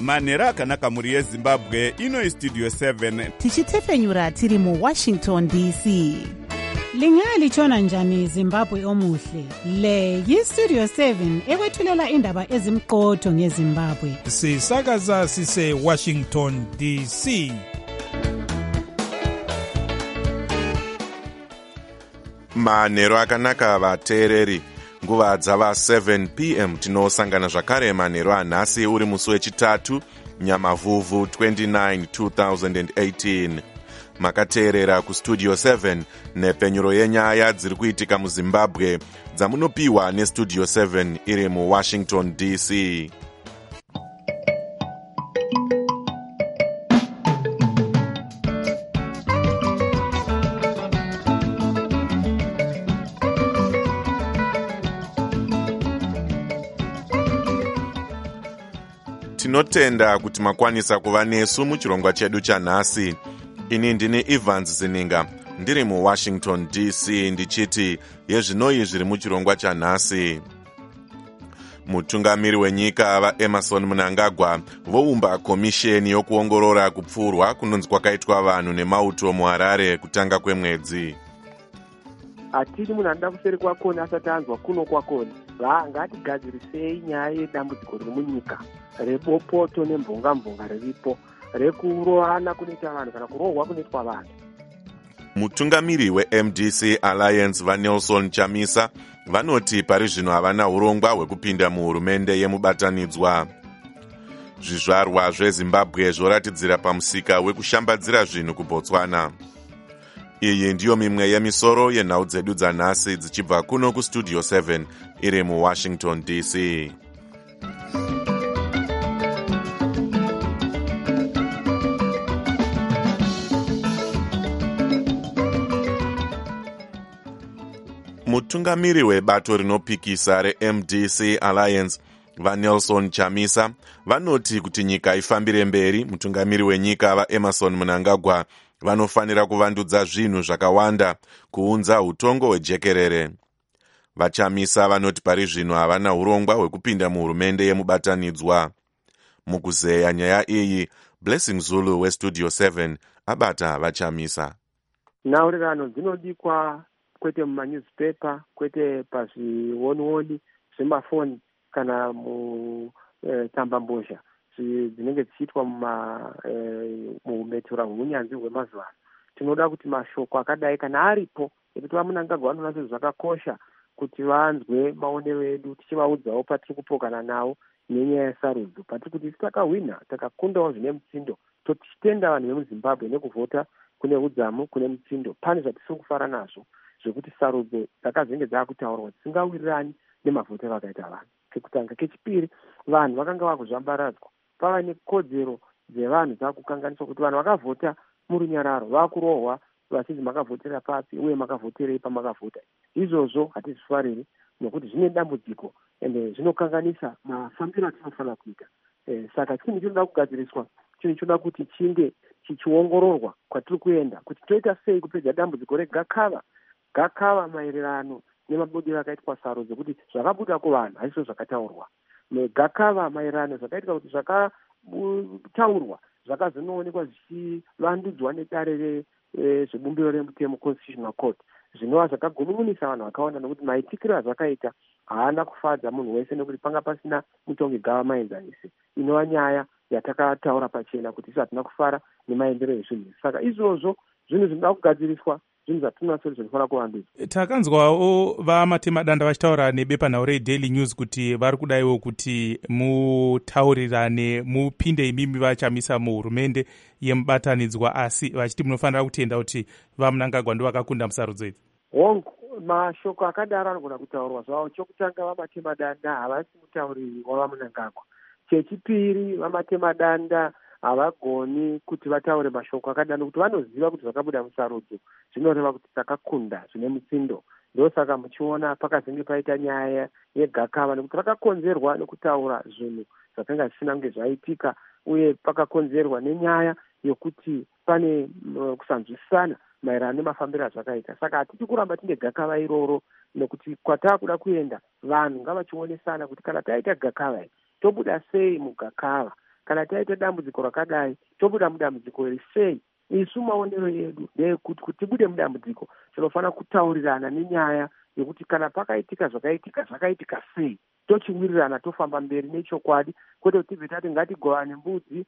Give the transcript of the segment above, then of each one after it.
manhero akanaka mhuri yezimbabwe. Ino istudio 7 tichitefenyura tiri muwashington dc. Lingalitshona njani Zimbabwe omuhle? Le yistudio 7 ekwethulela indaba ezimqotho ngeZimbabwe. Sisakaza sise Washington DC. Manhero akanaka vateereri, nguva dzava 7 p.m. tinosangana zvakare manhero anhasi uri musi wechitatu Nyamavhuvhu 29 2018. Makateerera kustudio 7 nepfenyuro yenyaya dziri kuitika muZimbabwe dzamunopiwa nestudio 7 iri muWashington DC. Tinotenda kuti makwanisa kuva nesu muchirongwa chedu chanhasi. Ini ndini Evans Zininga, ndiri muWashington DC ndichiti yezvinoi zviri muchirongwa chanhasi. Mutungamiri wenyika vaEmerson Mnangagwa voumba komisheni yokuongorora kupfurwa kunonzi kwakaitwa vanhu nemauto muHarare kutanga kwemwedzi. Hatiri munhu anoda kuseri kwakona asati anzwa kuno kwakona. Ngatigadzirisei nyaya yedambudziko riri munyika rebopoto nembonga riripo rekurohana kunoita vanhu kana kurohwa kunoitwa vanhu. Mutungamiri weMDC Alliance vaNelson Chamisa vanoti pari zvino havana urongwa hwekupinda muhurumende yemubatanidzwa. Zvizvarwa zveZimbabwe zvoratidzira pamusika wekushambadzira zvinhu kuBotswana. Iyi ndiyo mimwe yemisoro yenhau dzedu dzanhasi dzichibva kuno kustudio 7 iri muWashington DC. Mutungamiri webato rinopikisa reMDC Alliance vaNelson Chamisa vanoti kuti nyika ifambire mberi, mutungamiri wenyika vaEmerson Mnangagwa vanofanira kuvandudza zvinhu zvakawanda kuunza utongo hwejekerere. VaChamisa vanoti pari zvino havana urongwa hwekupinda muhurumende yemubatanidzwa. Mukuzeya nyaya iyi, Blessing Zulu westudio 7 abata VaChamisa. Nhaurirano dzinodikwa kwete mumanewspaper, kwete pazviwoniwoni zvemafoni kana mutsambambozha dzinenge dzichiitwa mumetura hweunyanzvi hwemazuva. Tinoda kuti mashoko akadai kana aripo ekuti vaMnangagwa vanonatsa zvakakosha kuti vanzwe maonero edu, tichivaudzawo patiri kupokana nawo nenyaya yesarudzo. Patiri kuti takahwina, takakundawo zvine mutsindo, totichitenda vanhu vemuZimbabwe nekuvhota kune udzamu, kune mutsindo. Pane zvatisiri kufara nazvo zvekuti sarudzo dzakazenge dzakutaurwa dzisingawirirani nemavhotero akaita vanhu. Chekutanga. Kechipiri, vanhu vakanga vakuzvambaradzwa. Pava nekodzero dzevanhu dzakukanganiswa kuti vanhu vakavhota murunyararo vakurohwa vachinzi makavhotera papi uye makavhoterei pamakavhota. Izvozvo hatizvifariri nokuti zvine dambudziko ende zvinokanganisa mafambiro atinofanira kuita. Saka chinhu chinoda kugadziriswa, chinhu chinoda kuti chinge chichiongororwa kwatiri kuenda kuti toita sei kupedza dambudziko regakava maererano nemabudiro akaitwa sarudzo kuti zvakabuda kuvanhu hazvo zvakataurwa. Negakava maererano zvakaitika kuti zvakataurwa zvakazonoonekwa zvichivandudzwa nedare zvebumbiro remutemo constitutional court zvinova zvakagunun'unisa vanhu vakawanda nokuti maitikiro azvakaita haana kufadza munhu wese nekuti panga pasina mutongi gava maenzanisi. Inova nyaya yatakataura pachena kuti isu hatina kufara nemaendero ezvinhu. Saka izvozvo zvinhu zvinoda kugadziriswa, zvinhu zvatinonatso zvinofanira kuvandudzwa. Takanzwawo vamatemadanda vachitaura nebepanhau reDaily News kuti vari kudaiwo kuti mutaurirane, mupinde imimi vaChamisa muhurumende yemubatanidzwa, asi vachiti munofanira kutenda kuti vaMnangagwa ndo vakakunda musarudzo idzi. Hongu, mashoko akadaro anogona kutaurwa zvavo. Chokutanga, vamatemadanda havasi mutauriri wavaMnangagwa. Chechipiri, vamatemadanda havagoni kuti vataure mashoko akadaro nokuti vanoziva kuti zvakabuda musarudzo zvinoreva kuti takakunda zvine mutsindo. Ndosaka muchiona pakazenge paita nyaya yegakava nekuti rakakonzerwa nekutaura zvinhu zvakanga zvisina kunge zvaitika, uye pakakonzerwa nenyaya yokuti pane kusanzwisana maererano nemafambiro azvakaita. Saka hatiti kuramba tine gakava iroro nekuti kwatakuda kuenda vanhu ngavachionesana kuti kana taita gakava tobuda sei mugakava kana taita dambudziko rakadai tobuda mudambudziko iri sei. Isu maonero edu ndeyekuti tibude mudambudziko tinofanira kutaurirana nenyaya yekuti kana pakaitika zvakaitika sei, tochiwirirana tofamba mberi nechokwadi, kwete kuti tibve tati ngatigovane mbudzi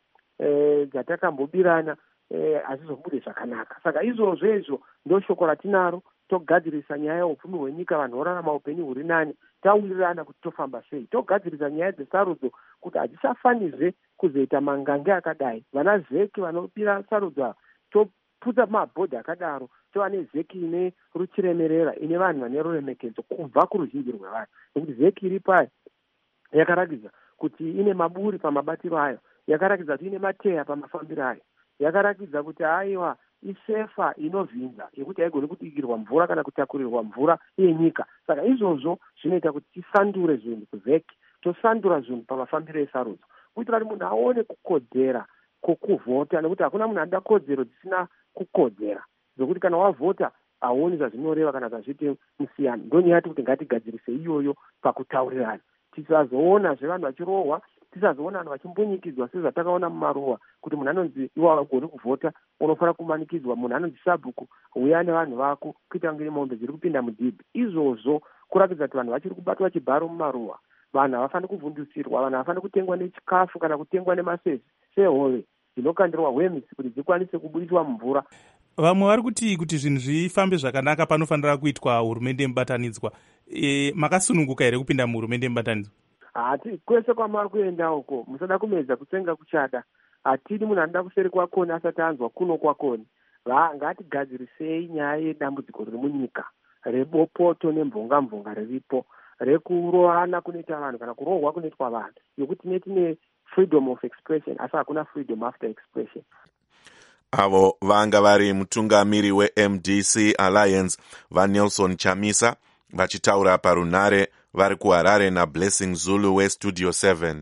dzatakambobirana hazizobude zvakanaka. Saka izvozvo ndo shoko ratinaro, togadzirisa nyaya yeupfumi hwenyika, vanhu vorarama upenyu huri nani, tawirirana kuti tofamba sei, togadzirisa nyaya dzesarudzo kuti hadzisafanizve kuzoita mangange akadai. Vana zeki vanobira sarudzo toputsa mabhodhi akadaro, tova nezeki ine ruchiremerera, ine vanhu vane ruremekedzo kubva kuruzhinji rwevanhu, nekuti zeki iri payo yakaratidza kuti ine maburi pamabatiro ayo, yakaratidza kuti ine mateya pamafambiro ayo, yakaratidza kuti aiwa isefa inovhinza yekuti haigoni kudikirwa mvura kana kutakurirwa mvura yenyika. Saka izvozvo zvinoita kuti tisandure zvinhu kuvheki, tosandura zvinhu pamafambiro esarudzo, kuitira kuti munhu aone kukodzera kwokuvhota, nekuti hakuna munhu anoda kodzero dzisina kukodzera, zvokuti kana wavhota hauoni zvazvinoreva kana zvazviti musiyano. Ndonyaya kuti ngatigadzirise iyoyo pakutaurirana, tisazoona zvevanhu vachirohwa, tisazoona vanhu vachimbunyikidzwa sezvatakaona mumaruwa, kuti munhu anonzi iwa hagoni kuvhota unofanira kumanikidzwa, munhu anonzi sabhuku uya nevanhu vako kuita kunge mombe dziri kupinda mudhibhi. Izvozvo kuratidza kuti vanhu vachiri kubatwa chibharo mumaruwa, vanhu havafaniri kuvhundusirwa, vanhu havafaniri kutengwa nechikafu kana kutengwa nemasezi sehove dzinokandirwa hwemisi kuti dzikwanise kubudiswa mumvura. Vamwe vari kuti zvinhu zvifambe zvakanaka panofanira kuitwa hurumende yemubatanidzwa. Makasununguka here kupinda muhurumende yemubatanidzwa? Hati kwese kwamari kuenda uko musada kumedza kutsenga kuchada. Hatidi munhu anoda kuseri kwakoni asati anzwa kuno kwakoni. Ngatigadzirisei nyaya yedambudziko riri munyika rebopoto nemvonga riripo, rekurohana kunoita vanhu kana kurohwa kunoitwa vanhu, yokuti netine freedom of expression asi hakuna freedom after expression. Avo vanga vari mutungamiri weMDC Alliance vaNelson Chamisa vachitaura parunhare vari kuHarare naBlessing Zulu weStudio 7.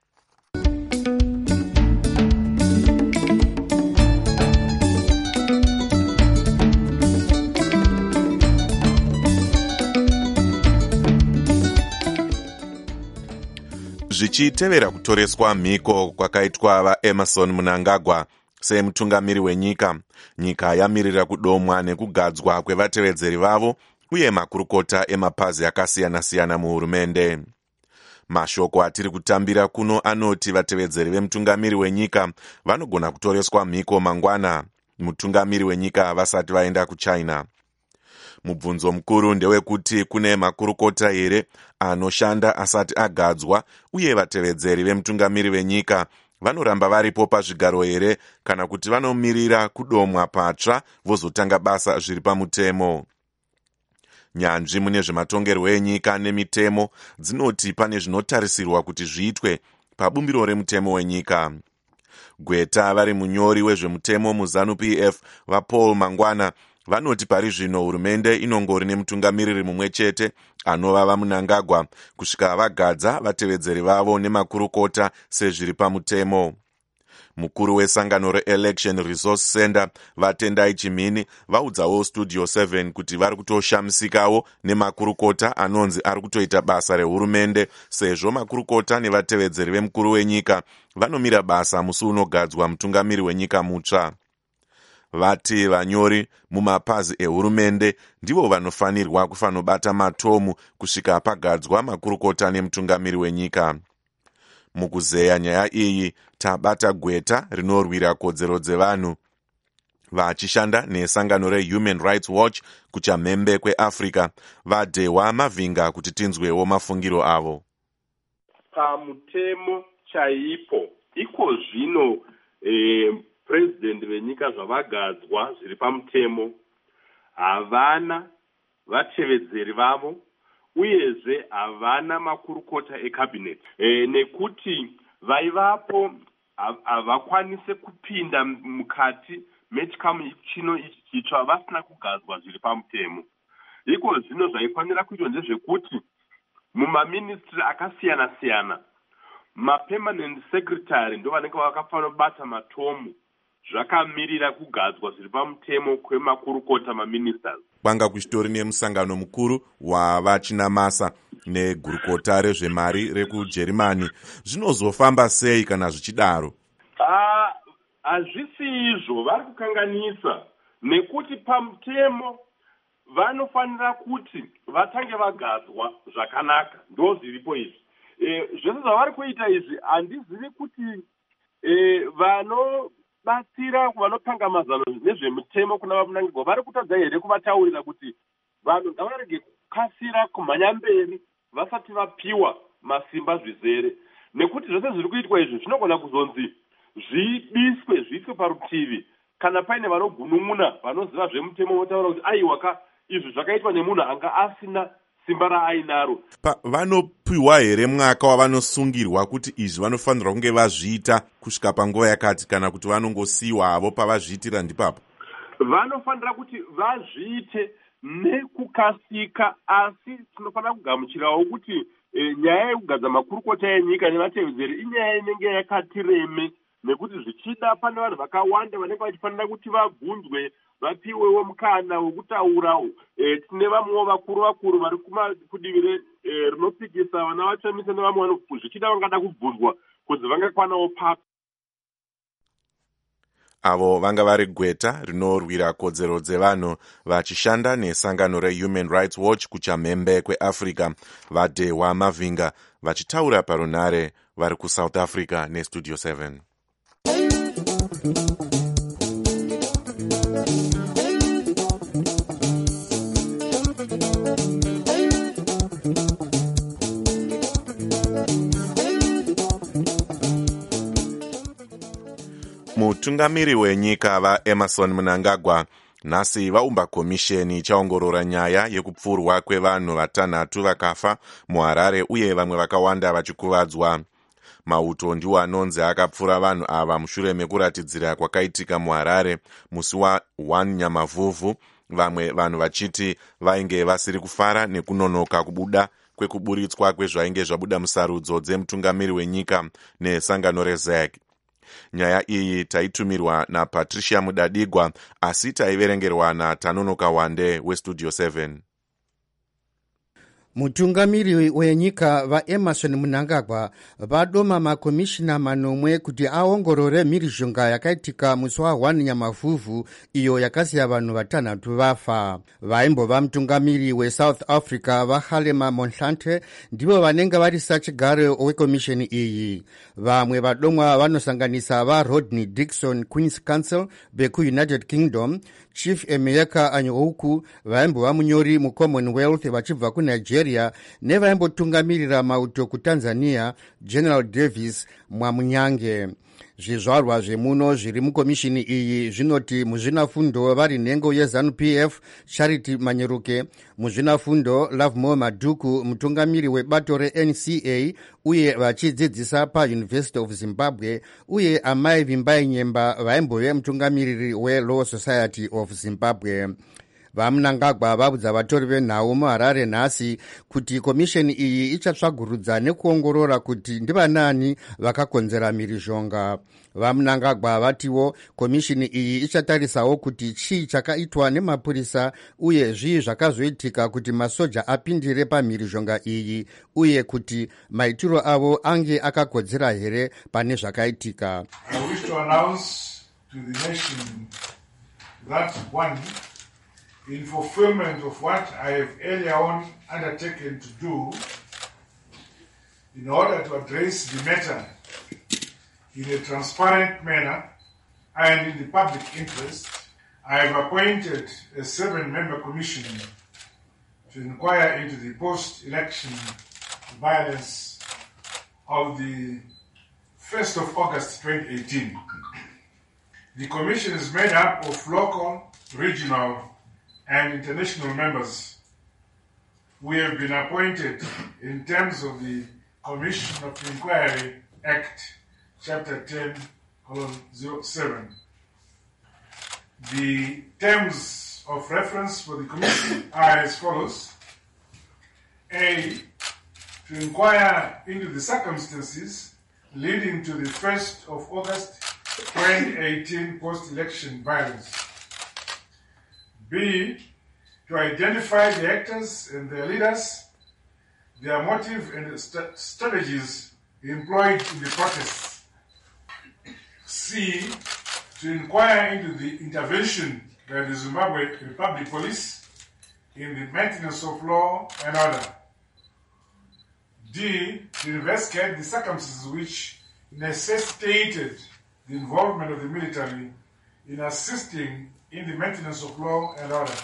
Zvichitevera kutoreswa mhiko kwakaitwa vaEmerson Mnangagwa semutungamiri wenyika, nyika yamirira kudomwa nekugadzwa kwevatevedzeri vavo uye makurukota emapazi akasiyana-siyana muhurumende. Mashoko atiri kutambira kuno anoti vatevedzeri vemutungamiri wenyika vanogona kutoreswa mhiko mangwana, mutungamiri wenyika vasati vaenda kuChina. Mubvunzo mukuru ndewekuti kune makurukota here anoshanda asati agadzwa uye vatevedzeri vemutungamiri wenyika vanoramba varipo pazvigaro here kana kuti vanomirira kudomwa patsva vozotanga basa zviri pamutemo. Nyanzvi mune zvematongerwo enyika nemitemo dzinoti pane zvinotarisirwa kuti zviitwe pabumbiro remutemo wenyika. Gweta vari munyori wezvemutemo muZANU-PF vaPaul Mangwana vanoti pari zvino hurumende inongori nemutungamiriri mumwe chete anova vaMnangagwa kusvika vagadza vatevedzeri vavo nemakurukota sezviri pamutemo. Mukuru wesangano reElection Resource Center vaTendai Chimini vaudzawo Studio 7 kuti vari kutoshamisikawo nemakurukota anonzi ari kutoita basa rehurumende sezvo makurukota nevatevedzeri vemukuru wenyika vanomira basa musi unogadzwa mutungamiri wenyika mutsva. Vati vanyori mumapazi ehurumende ndivo vanofanirwa kufanobata matomu kusvika pagadzwa makurukota nemutungamiri wenyika. Mukuzeya nyaya iyi tabata gweta rinorwira kodzero dzevanhu vachishanda nesangano reHuman Rights Watch kuchamhembe kweAfrica vadehwa mavhinga kuti tinzwewo mafungiro avo. Pamutemo chaipo iko zvino president venyika zvavagadzwa zviri pamutemo havana vatevedzeri vavo uyezve havana makurukota ecabinet, nekuti vaivapo havakwanise kupinda mukati mechikamu chino ichi chitsva vasina kugadzwa zviri pamutemo. Iko zvino zvaifanira kuitwa ndezvekuti mumaministry akasiyana-siyana mapermanent secretary ndo vanenge vakafanira kubata matomu zvakamirira kugadzwa zviri pamutemo kwemakurukota maministers. Kwanga kuchitori nemusangano mukuru wavachinamasa negurukota rezvemari rekujeremani zvinozofamba sei kana zvichidaro? Hazvisi izvo, vari kukanganisa, nekuti pamutemo vanofanira kuti vatange vagadzwa zvakanaka, ndo zviripo izvi. Zvese zvavari kuita izvi handizivi kuti vanobatsira vanopanga mazano nezvemutemo kuna vamunangagwa vari kutadza here kuvataurira kuti vanhu ngavarege kukasira kumhanya mberi vasati vapiwa masimba zvizere, nekuti zvose zviri kuitwa izvi zvinogona kuzonzi zviiswe parutivi kana paine vanogunun'una vanoziva zvemutemo votaura kuti aiwa izvi zvakaitwa nemunhu anga asina simba raainaro. Vanopiwa here mwaka wavanosungirwa kuti izvi vanofanirwa kunge vazviita kusvika panguva yakati, kana kuti vanongosiyiwa havo pavazviitira ndipapo? Vanofanira kuti vazviite nekukasika, asi tinofanira kugamuchirawo kuti nyaya yekugadza makurukota enyika nevatevedzeri inyaya inenge yakati reme, nekuti zvichida pane vanhu vakawanda vanenge vachifanira kuti vabvunzwe vapiwewo mukana wekutaura. Tine vamwewo vakuru vari kudivi rinopikisa vana vachamisa nevamwe zvichida vangada kubvunzwa kuti vangakwanawo papi. Avo vanga vari gweta rinorwira kodzero dzevanhu vachishanda nesangano reHuman Rights Watch kuchamhembe kweAfrica, vaDehwa Mavinga, vachitaura parunare vari kuSouth Africa neStudio 7. Mutungamiri wenyika vaEmmerson Mnangagwa nhasi vaumba komisheni ichaongorora nyaya yekupfurwa kwevanhu 6 vakafa muHarare uye vamwe vakawanda vachikuvadzwa. Mauto ndiwo anonzi akapfura vanhu ava mushure mekuratidzira kwakaitika muHarare musi wa1 Nyamavhuvhu, vamwe vanhu vachiti vainge vasiri kufara nekunonoka kubuda kwekuburitswa kwezvainge zvabuda musarudzo dzemutungamiri wenyika nesangano reZAG. Nyaya iyi taitumirwa naPatricia Mudadigwa, asi taiverengerwa naTanonoka Wande weStudio 7. Mutungamiri wenyika vaEmmerson Mnangagwa vadoma makomishina 9 kuti aongorore mhirizhonga yakaitika musi wa1 Nyamavhuvhu iyo yakasiya vanhu 6 vafa. Vaimbova mutungamiri weSouth Africa vaHalema Mohlanthe ndivo vanenge vari sachigare wekomisheni iyi. Vamwe vadomwa vanosanganisa vaRodney Dixon, Queen's Counsel vekuUnited Kingdom, Chief Emeka Anyouku vaimbova munyori muCommonwealth vachibva kuNigeria, nevaimbotungamirira mauto kuTanzania, General Davis Mwamunyange. Zvizvarwa zvemuno zviri mukomishini iyi zvinoti muzvinafundo vari nhengo yeZANU-PF Charity Manyeruke, muzvinafundo Lovemore Maduku mutungamiri webato reNCA uye vachidzidzisa paUniversity of Zimbabwe, uye Amai Vimbai Nyemba vaimbove mutungamiriri weLaw Society of Zimbabwe. VaMnangagwa vabudza vatori venhau muHarare nhasi kuti komisheni iyi ichatsvagurudza nekuongorora kuti ndivanani vakakonzera mhirizhonga. VaMnangagwa vatiwo komishini iyi ichatarisawo kuti chii chakaitwa nemapurisa uye zvii zvakazoitika kuti masoja apindire pamhirizhonga iyi, uye kuti maitiro avo ange akakodzera here pane zvakaitika. I wish to announce to the nation that one, in fulfillment of what I have earlier on undertaken to do in order to address the matter in a transparent manner and in the public interest, I have appointed a 7-member commission to inquire into the post-election violence of the 1st of August 2018. The commission is made up of local, regional, and international members who have been appointed in terms of the Commission of Inquiry Act, Chapter 10:07. The terms of reference for the Commission are as follows. A, to inquire into the circumstances leading to the 1st of August 2018 post-election violence. B, to identify the actors and their leaders, their motive and strategies employed in the protests. C, to inquire into the intervention by the Zimbabwe Republic Police in the maintenance of law and order. D, to investigate the circumstances which necessitated the involvement of the military in assisting in the maintenance of law and order.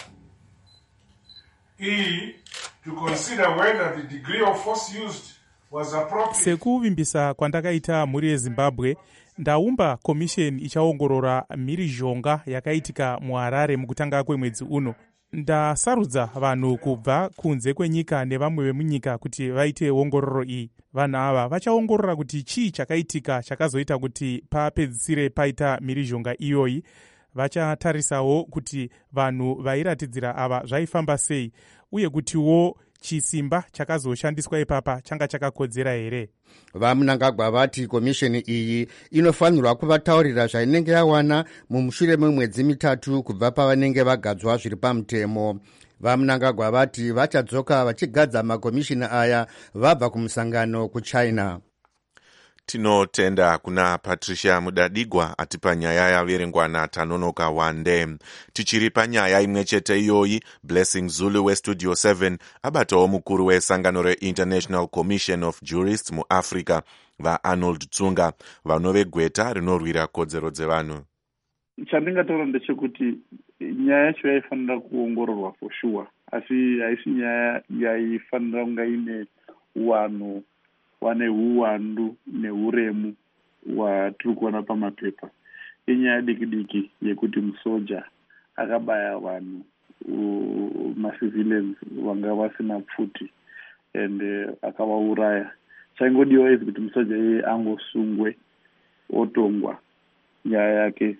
E, to consider whether the degree of force used was appropriate. Sekuvimbisa kwandakaita mhuri yeZimbabwe, ndaumba komisheni ichaongorora mhirizhonga yakaitika muHarare mukutanga kwemwedzi uno. Ndasarudza vanhu kubva kunze kwenyika nevamwe vemunyika kuti vaite ongororo iyi. Vanhu ava vachaongorora kuti chii chakaitika chakazoita kuti papedzisire paita mhirizhonga iyoyi. Vachatarisawo kuti vanhu vairatidzira ava zvaifamba sei, uye kutiwo chisimba chakazoshandiswa ipapa changa chakakodzera here. vaMnangagwa vati komisheni iyi inofanirwa kuvataurira zvainenge yawana mumushure memwedzi mitatu kubva pavanenge vagadzwa zviri pamutemo. vaMnangagwa vati vachadzoka vachigadza makomishini aya vabva kumusangano kuChina. Tinotenda kuna Patricia Mudadigwa atipa nyaya yaverengwa naTanonoka Wande. Tichiri panyaya imwe chete iyoyi, Blessing Zulu weStudio 7 abatawo mukuru wesangano reInternational Commission of Jurists muAfrica vaArnold Tsunga vanove gweta rinorwira kodzero dzevanhu. Chandingataura ndechekuti nyaya yacho yaifanira kuongororwa for sure, asi haisi nyaya yaifanira kunga ine vanhu vane uwandu neuremu watiri kuona pamapepa. Inyaya diki yekuti musoja akabaya vanhu macivilians vanga vasina pfuti and akavauraya. Chaingodiwa izi kuti musoja iye angosungwe otongwa nyaya yake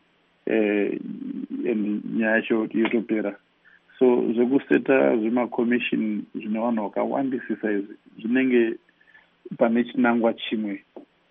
and nyaya yacho yotopera. So zvekuseta zvimakomishini zvine vanhu vakawandisisa izvi zvinenge pane chinangwa chimwe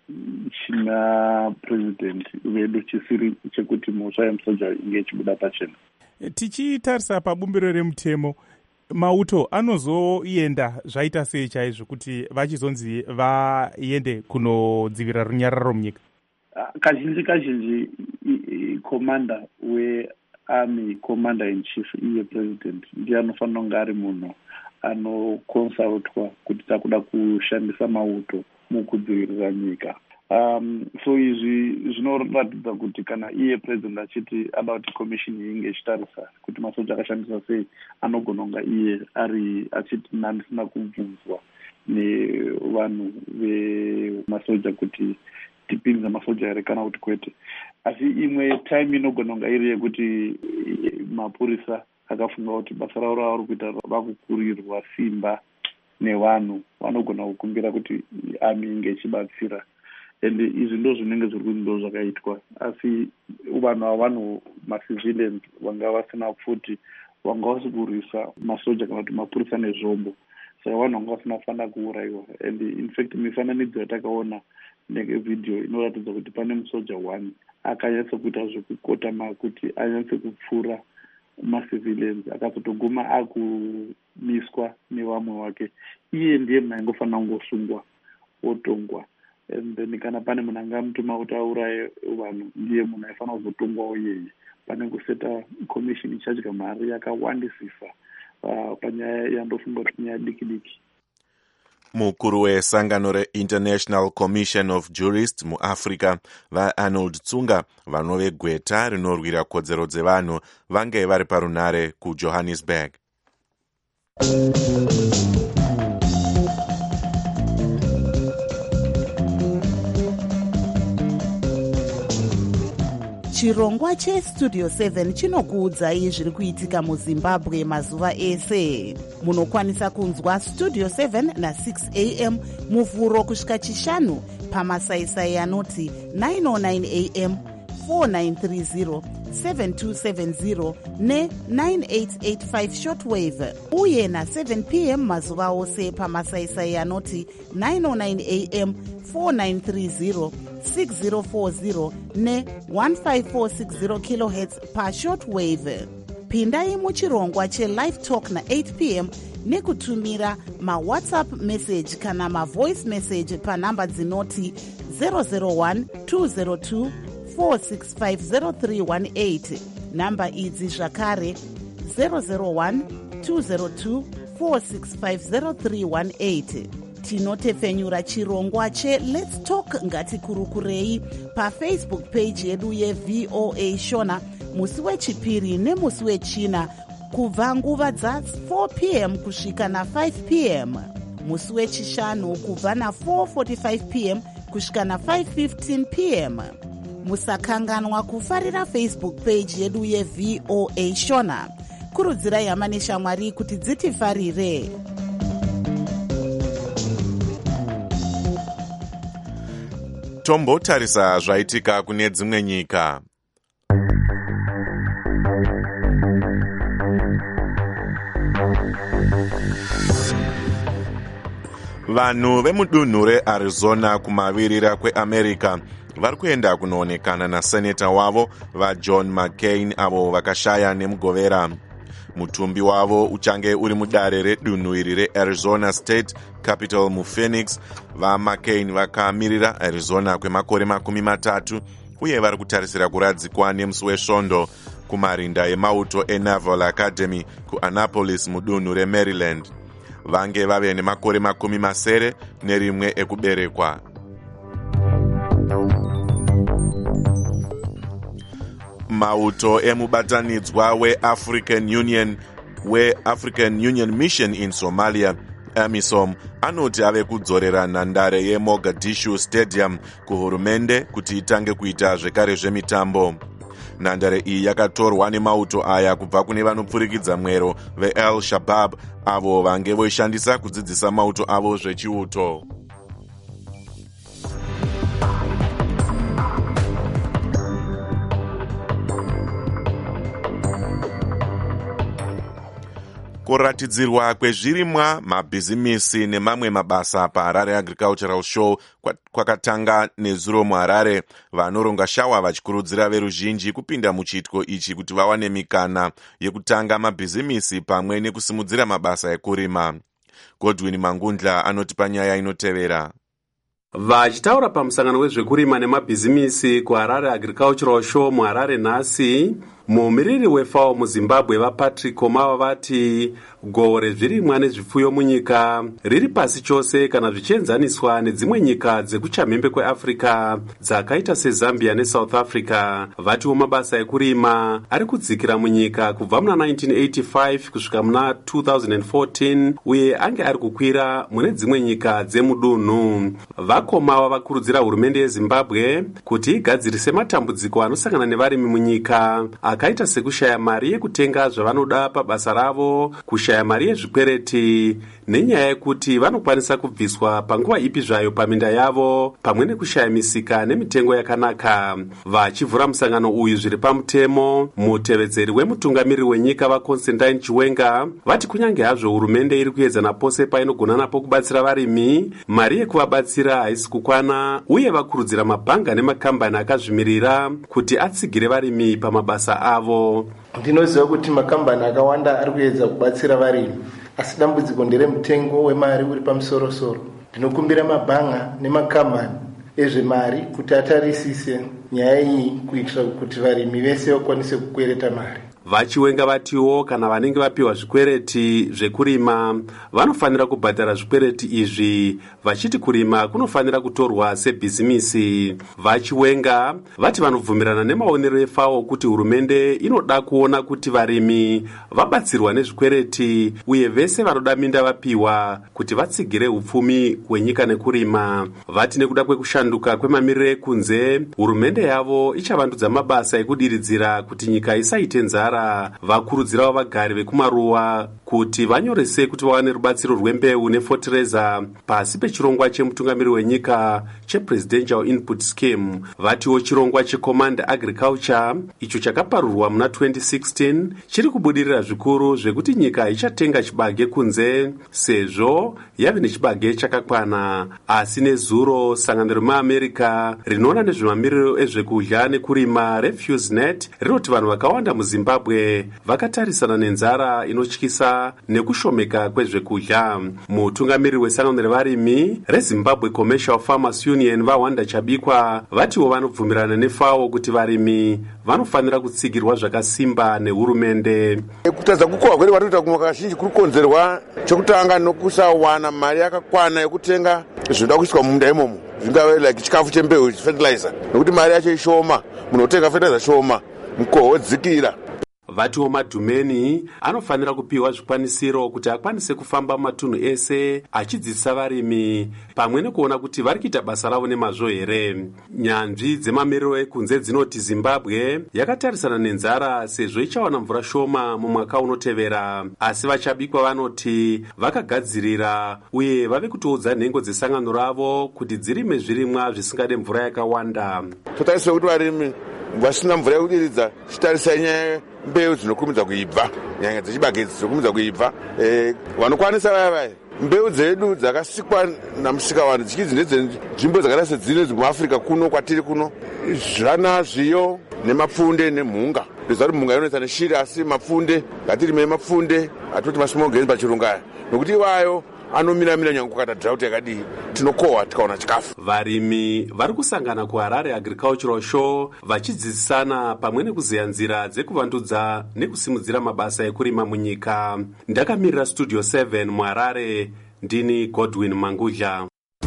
china president vedu chisiri chekuti mhosva yemusoja inge ichibuda pachena. Tichitarisa pabumbiro remutemo, mauto anozoenda zvaita sei chaizvo kuti vachizonzi vaende kunodzivira runyararo munyika? Kazhinji commander wearmy, commander in chief iye president ndiye anofanira kunge ari munhu anokonsultwa kuti takuda kushandisa mauto mukudzivirira nyika. So izvi zvinoratidza kuti kana iye president achiti ada kuti komishini inge ichitarisa kuti masoja akashandisa sei, anogona kunga iye ari achiti ndisina kubvunzwa nevanhu vemasoja kuti tipinze masoja here kana kuti kwete. Asi imwe time inogona kunga iri yekuti mapurisa akafunga kuti basa ravo ravari kuita vakukurirwa simba nevanhu, vanogona kukumbira kuti army inge ichibatsira. And izvi ndo zvinenge zviri ndo zvakaitwa. Asi vanhu ava vanhu macivilians vanga vasina pfuti vanga vasikurisa masoja kana kuti mapurisa nezvombo, saka vanhu vanga vasinafanira kuurayiwa. And in fact mifananidzo yatakaona nevidhio inoratidza kuti pane musoja 1 akanyatsa kuita zvekukotama kuti anyatse kupfuura macivilians akazotoguma akumiswa nevamwe wake. Iye ndiye munhu aingofanira kungosungwa otongwa. And then kana pane munhu angamutuma kuti auraye vanhu, ndiye munhu aifanira kuzotongwawo iyeye. Pane kuseta komishini ichadya mari yakawandisisa panyaya yandofunga kuti nyaya diki. Mukuru wesangano reInternational Commission of Jurists muAfrica vaArnold Tsunga vanove gweta rinorwira kodzero dzevanhu vange vari parunare kuJohannesburg. Chirongwa cheStudio 7 chinokuudzai zviri kuitika muZimbabwe mazuva ese. Munokwanisa kunzwa Studio 7 na6 am muvhuro kusvika chishanu pamasaisai anoti 909 am, 4930, 7270 ne9885 shortwave, uye na7 pm mazuva ose pamasaisai anoti 909 am, 4930, 6040 ne 15460 kHz pa shortwave. pindai muchirongwa chelive talk na8 p.m. nekutumira mawhatsapp message kana mavoice message panhamba dzinoti 001 202 4650318. Namba idzi zvakare 001 202 4650318. tinotepfenyura chirongwa cheLet's Talk ngatikurukurei pafacebook page yedu yeVOA Shona musi wechipiri nemusi wechina kubva nguva dza4 p.m. kusvika na5 p.m. musi wechishanu kubva na4:45 p.m. kusvika na5:15 p.m. musakanganwa kufarira Facebook page yedu yeVOA Shona. Kurudzirai hama neshamwari kuti dzitifarire. Tombotarisa zvaitika kune dzimwe nyika. Vanhu vemudunhu reArizona kumavirira kweAmerica vari kuenda kunoonekana naseneta wavo vaJohn McCain avo vakashaya nemugovera. Mutumbi wavo uchange uri mudare redunhu iri reArizona State Capital muPhoenix. VaMcCain vakamirira Arizona kwemakore 30 uye vari kutarisira kuradzikwa nemusi wesvondo kumarinda emauto eNaval Academy kuAnnapolis mudunhu reMaryland. Vange vave nemakore 71 ekuberekwa. Mauto emubatanidzwa weAfrican Union Mission in Somalia AMISOM anoti ave kudzorera nhandare yeMogadishu Stadium kuhurumende kuti itange kuita zvekare zvemitambo. Nhandare iyi yakatorwa nemauto aya kubva kune vanopfurikidza mwero veAl Shabaab avo vange voishandisa kudzidzisa mauto avo zvechiuto. Kuratidzirwa kwezvirimwa, mabhizimisi nemamwe mabasa paHarare Agricultural Show kwakatanga nezuro muHarare, vanoronga shawa vachikurudzira veruzhinji kupinda muchiitiko ichi kuti vawane mikana yekutanga mabhizimisi pamwe nekusimudzira mabasa ekurima. Godwin Mangundla anoti panyaya inotevera. Vachitaura pamusangano wezvekurima nemabhizimisi kuHarare Agricultural Show muHarare nhasi, mumiriri weFAO muZimbabwe vaPatrick Komava vati gohwo rezvirimwa nezvipfuyo munyika riri pasi chose kana zvichienzaniswa nedzimwe nyika dzekuchamhembe kweAfrica dzakaita seZambia neSouth Africa. Vatiwo mabasa ekurima ari kudzikira munyika kubva muna 1985 kusvika muna 2014 uye ange ari kukwira mune dzimwe nyika dzemudunhu. Vakomava vakurudzira hurumende yeZimbabwe kuti igadzirise matambudziko anosangana nevarimi munyika akaita sekushaya mari yekutenga zvavanoda pabasa ravo, kushaya mari yezvikwereti nenyaya yekuti vanokwanisa kubviswa panguva ipi zvayo paminda yavo, pamwe nekushaya misika nemitengo yakanaka. Vachivhura musangano uyu zviri pamutemo, mutevedzeri wemutungamiriri wenyika vaConstantine Chiwenga vati kunyange hazvo hurumende iri kuedza napose painogona napo kubatsira varimi, mari yekuvabatsira haisi kukwana, uye vakurudzira mabhanga nemakambani akazvimirira kuti atsigire varimi pamabasa avo. Ndinoziva kuti makambani akawanda ari kuedza kubatsira varimi, asi dambudziko nderemutengo wemari uri pamusoro-soro. Ndinokumbira mabhanga nemakambani ezvemari kuti atarisise nyaya iyi kuitira kuti varimi vese vakwanise kukwereta mari. Vachiwenga vatiwo kana vanenge vapiwa zvikwereti zvekurima vanofanira kubhadhara zvikwereti izvi, vachiti kurima kunofanira kutorwa sebhizimisi. Vachiwenga vati vanobvumirana nemaonero eFAO kuti hurumende inoda kuona kuti varimi vabatsirwa nezvikwereti uye vese vanoda minda vapiwa kuti vatsigire upfumi hwenyika nekurima. Vati nekuda kwekushanduka kwemamiriro ekunze, hurumende yavo ichavandudza mabasa ekudiridzira kuti nyika isaite nzara. Vakurudzirawo vagari vekumaruwa kuti vanyorese kuti vawane rubatsiro rwembeu nefotereza pasi pechirongwa chemutungamiri wenyika chepresidential input scheme. Vatiwo chirongwa checommand agriculture icho chakaparurwa muna 2016 chiri kubudirira zvikuru zvekuti nyika ichatenga chibage kunze sezvo yave nechibage chakakwana. Asi nezuro sangano remuamerica rinoona nezvemamiriro ezvekudya nekurima RefuseNet rinoti vanhu vakawanda muzimbabwe vakatarisana nenzara inotyisa nekushomeka kwezvekudya. Mutungamiri wesangano revarimi reZimbabwe Commercial Farmers Union vaWanda Chabikwa vatiwo vanobvumirana neFAO kuti varimi vanofanira kutsigirwa zvakasimba nehurumende. Kutadza kukohwa kwedu varikuita kunwa kazhinji kuri kukonzerwa chekutanga nokusawana mari yakakwana yekutenga zvinoda kuiswa mumunda imomo, zvingave like chikafu chembeu fertilizer, nokuti mari yacho ishoma, munhu otenga fertilizer shoma, mukohwo wodzikira. Vatiwo Madhumeni anofanira kupiwa zvikwanisiro kuti akwanise kufamba matunhu ese achidzidzisa varimi pamwe nekuona kuti vari kuita basa ravo nemazvo here. Nyanzvi dzemamiriro ekunze dzinoti Zimbabwe yakatarisana nenzara sezvo ichawana mvura shoma mumwaka unotevera, asi vaChabikwa vanoti vakagadzirira uye vave kutoudza nhengo dzesangano ravo kuti dzirime zvirimwa zvisingade mvura yakawanda. Totarisira kuti varimi vasina mvura yekudiridza chitarisa nyaya mbeu dzinokurumidza kuibva, nyaya dzechibage dzinokurumidza kuibva. Vanokwanisa vaya mbeu dzedu dzakasikwa namusikavanhu dzichidzi ndedzenzvimbo dzakaita sedzine muAfrica kuno kwatiri kuno, zvana zviyo nemapfunde nemhunga. Ndoziva kuti mhunga inoita neshiri, asi mapfunde ngatirime mapfunde atoti masmall grains pachirungu aya, nokuti iwayo anomira nyangu kukata drought yakadii, tinokohwa tikaona chikafu. Varimi vari kusangana kuHarare Agricultural Show vachidzidzisana pamwe nekuziya nzira dzekuvandudza nekusimudzira mabasa ekurima munyika. Ndakamirira Studio 7 muHarare, ndini Godwin Mangudla.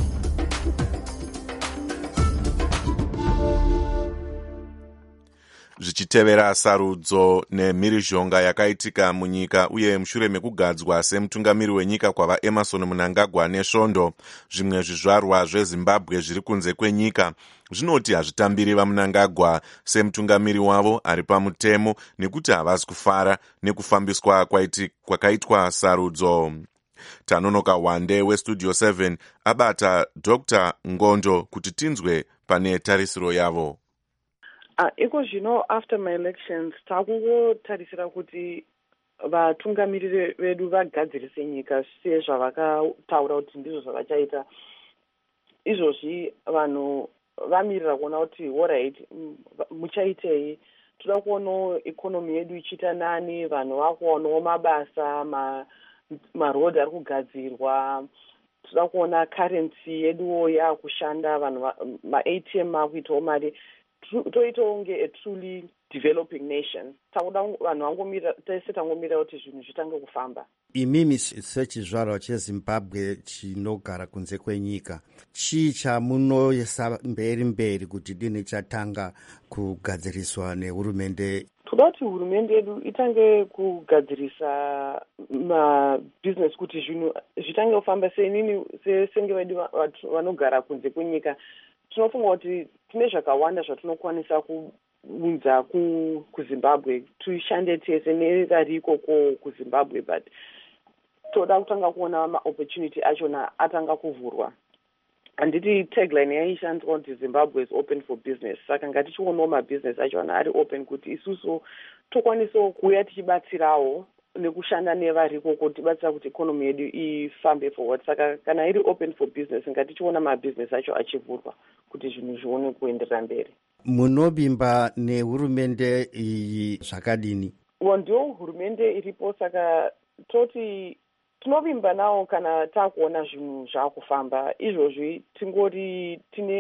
Zvichitevera sarudzo nemhirizhonga yakaitika munyika uye mushure mekugadzwa semutungamiri wenyika kwava Emmerson Mnangagwa neSvondo, zvimwe zvizvarwa zveZimbabwe zviri kunze kwenyika zvinoti hazvitambiri vaMnangagwa semutungamiri wavo ari pamutemo nekuti havasi kufara nekufambiswa kwakaitwa sarudzo. Tanonoka Wande weStudio 7 abata Dr. Ngondo kuti tinzwe pane tarisiro yavo. Iko zvino after my elections takungotarisira kuti vatungamiriri vedu vagadzirise nyika sezvavakataura kuti ndizvo zvavachaita. Izvozvi vanhu vamirira kuona kuti alright, muchaitei. Toda kuonawo ikonomi yedu ichiita nani, vanhu vakuonawo mabasa, marodhi ari kugadzirwa. Toda kuona currency yeduwo yakushanda, vanhu ma-ATM akuitawo mari. Toitawo unge a truly developing nation. Takuda vanhu vangomira, tese tangomira kuti zvinhu zvitange kufamba. Imimi sechizvarwa cheZimbabwe chinogara kunze kwenyika, chii chamunoisa mberi kuti dini chatanga kugadziriswa nehurumende? Toda kuti hurumende yedu itange kugadzirisa mabusiness kuti zvinhu zvitange kufamba senini senge vedu vanogara kunze kwenyika. Tinofunga kuti tine zvakawanda zvatinokwanisa kuunza kuZimbabwe, tushande tese nevari ikoko kuZimbabwe, but toda kutanga kuona ma-opportunity achona atanga kuvhurwa. Handiti tagline yaishandiswa kuti Zimbabwe is open for business. Saka ngatichionawo mabusiness achona ari open kuti isusu tokwanisawo kuuya tichibatsirawo nekushanda nevari ikoko tibatsira kuti ikonomi yedu ifambe forward. Saka kana iri open for business ngatichiona mabusiness acho achivhurwa kuti zvinhu zvione kuenderera mberi. Munovimba nehurumende iyi zvakadini? Ndiyo hurumende iripo, saka toti tinovimba nawo kana takuona zvinhu zvakufamba. Izvozvi tingori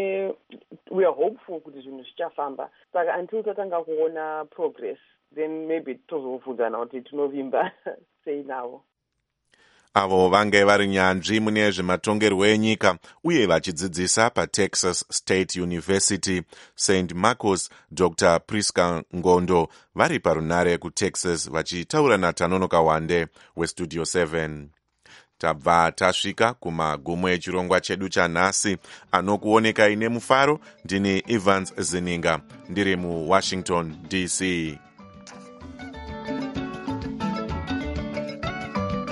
we are hopeful kuti zvinhu zvichafamba. Saka until tatanga kuona progress, then maybe tozobvunzana kuti tinovimba sei navo. Avo vange vari nyanzvi mune zvematongerwo enyika uye vachidzidzisa paTexas State University St. Marcos, Dr. Priska Ngondo vari parunare kuTexas vachitaura naTanonoka Wande weStudio 7. Tabva tasvika kumagumo echirongwa chedu chanhasi anokuonekai nemufaro. Ndini Evans Zininga ndiri muWashington DC.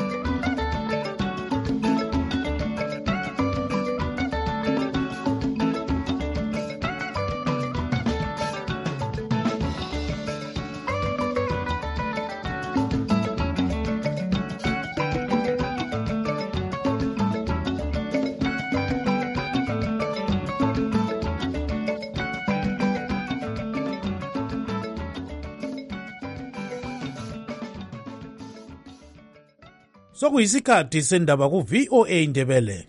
sokuyisikhathi sendaba ku-VOA Indebele.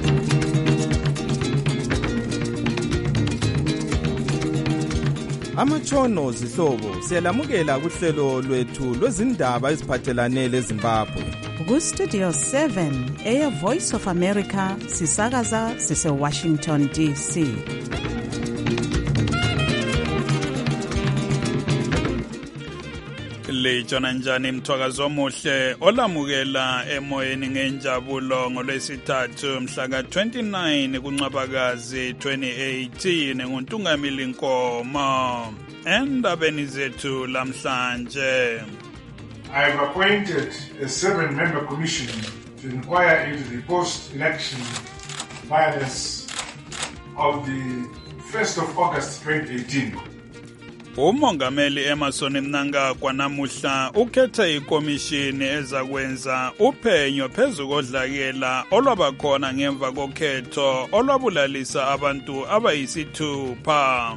Amatshono zihlobo siyalamukela kuhlelo lwethu lwezindaba eziphathelane leZimbabwe. Ku-Studio 7 Voice of America sisakaza sise-Washington DC. Lijona njani mthwakazo omuhle olamukela emoyeni ngenjabulo ngolwesithathu mhla ka-29 kuNcwabakazi 2018 nguNtungamili Nkomo. Endabeni zethu lamhlanje, I have appointed a 7-member commission to inquire into the post-election violence of the 1st of August 2018. uMongameli Emmerson Mnangagwa namuhla ukhethe ikomishini ezakwenza uphenyo phezu kodlakela olwabakhona ngemva kokhetho olwabulalisa abantu abayisithupha.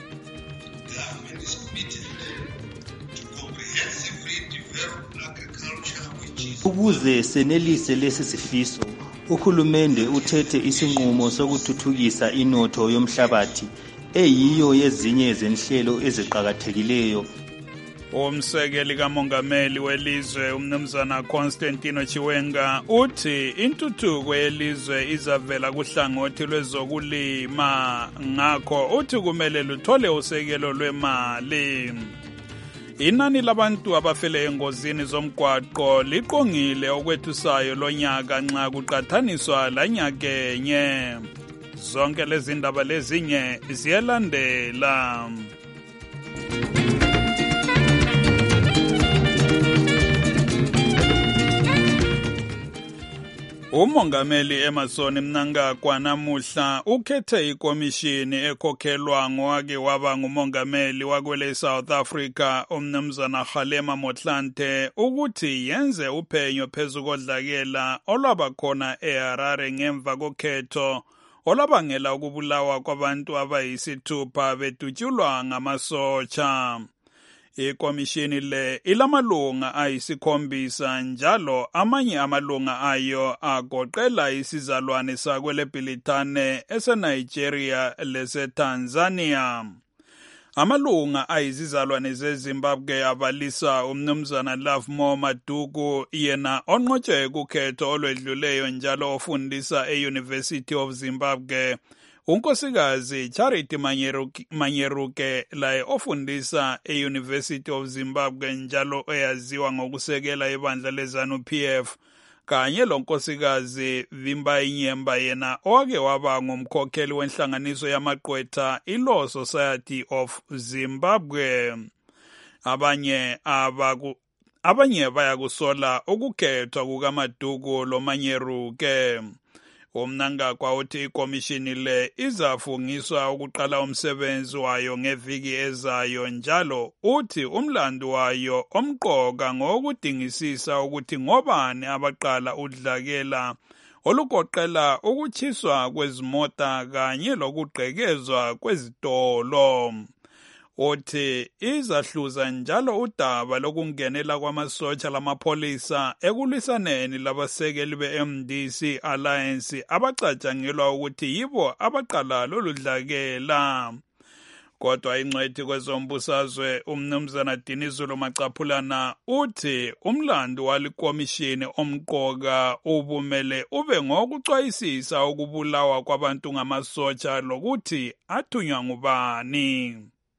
Ukuze senelise lesi sifiso, uhulumende uthethe isinqumo sokuthuthukisa inotho yomhlabathi eyiyo yezinye zenhlelo eziqhakathekileyo. Umsekeli kamongameli welizwe umnumzana Constantino Chiwenga uthi intuthuko yelizwe izavela kuhlangothi lwezokulima, ngakho uthi kumele luthole usekelo lwemali. Inani labantu abafele engozini zomgwaqo liqongile okwethusayo lonyaka nxa kuqathaniswa lanyakenye. Zonke lezi ndaba lezinye ziyalandela. uMongameli Emmerson Mnangagwa namuhla ukhethe ikomishini ekhokhelwa ngowake waba ngumongameli wakwele South Africa umnumzana Kgalema Motlanthe ukuthi yenze uphenyo phezu kodlakela olwabakhona eHarare ngemva kokhetho olabangela ukubulawa kwabantu abayisithupha bedutshulwa ngamasotsha. Ikomishini le ilamalunga ayisikhombisa njalo amanye amalunga ayo agoqela isizalwane sakwele Bhilitane eseNigeria leseTanzania. Amalunga ayizizalwane zeZimbabwe abalisa umnumzana Lovemore Maduku, yena onqotshwe kukhetho olwedluleyo njalo ofundisa e-University of Zimbabwe. Unkosikazi Charity Manyeruke laye ofundisa e-University of Zimbabwe njalo eyaziwa ngokusekela ibandla leZANU-PF, kanye lonkosikazi Vimbai Nyemba yena owake waba ngumkhokheli wenhlanganiso yamagqwetha iLaw Society of Zimbabwe. Abanye bayakusola ukukhethwa kukaMaduku loManyeruke. uMnangagwa uthi ikomishini le izafungiswa ukuqala umsebenzi wayo ngeviki ezayo njalo uthi umlando wayo omqoka ngokudingisisa ukuthi ngobani abaqala udlakela olugoqela ukuchiswa kwezimota kanye lokugqekezwa kwezitolo. Uthi izahluza njalo udaba lokungenela kwamasotsha lamapholisa ekulwisaneni labasekeli be-MDC Alliance abacatshangelwa ukuthi yibo abaqala loludlakela. Kodwa ingcwethi kwezombusazwe umnumzana Dinizulu Macaphulana uthi umlando walikomishini omqoka ubumele ube ngokucwayisisa ukubulawa kwabantu ngamasotsha lokuthi athunywa ngubani.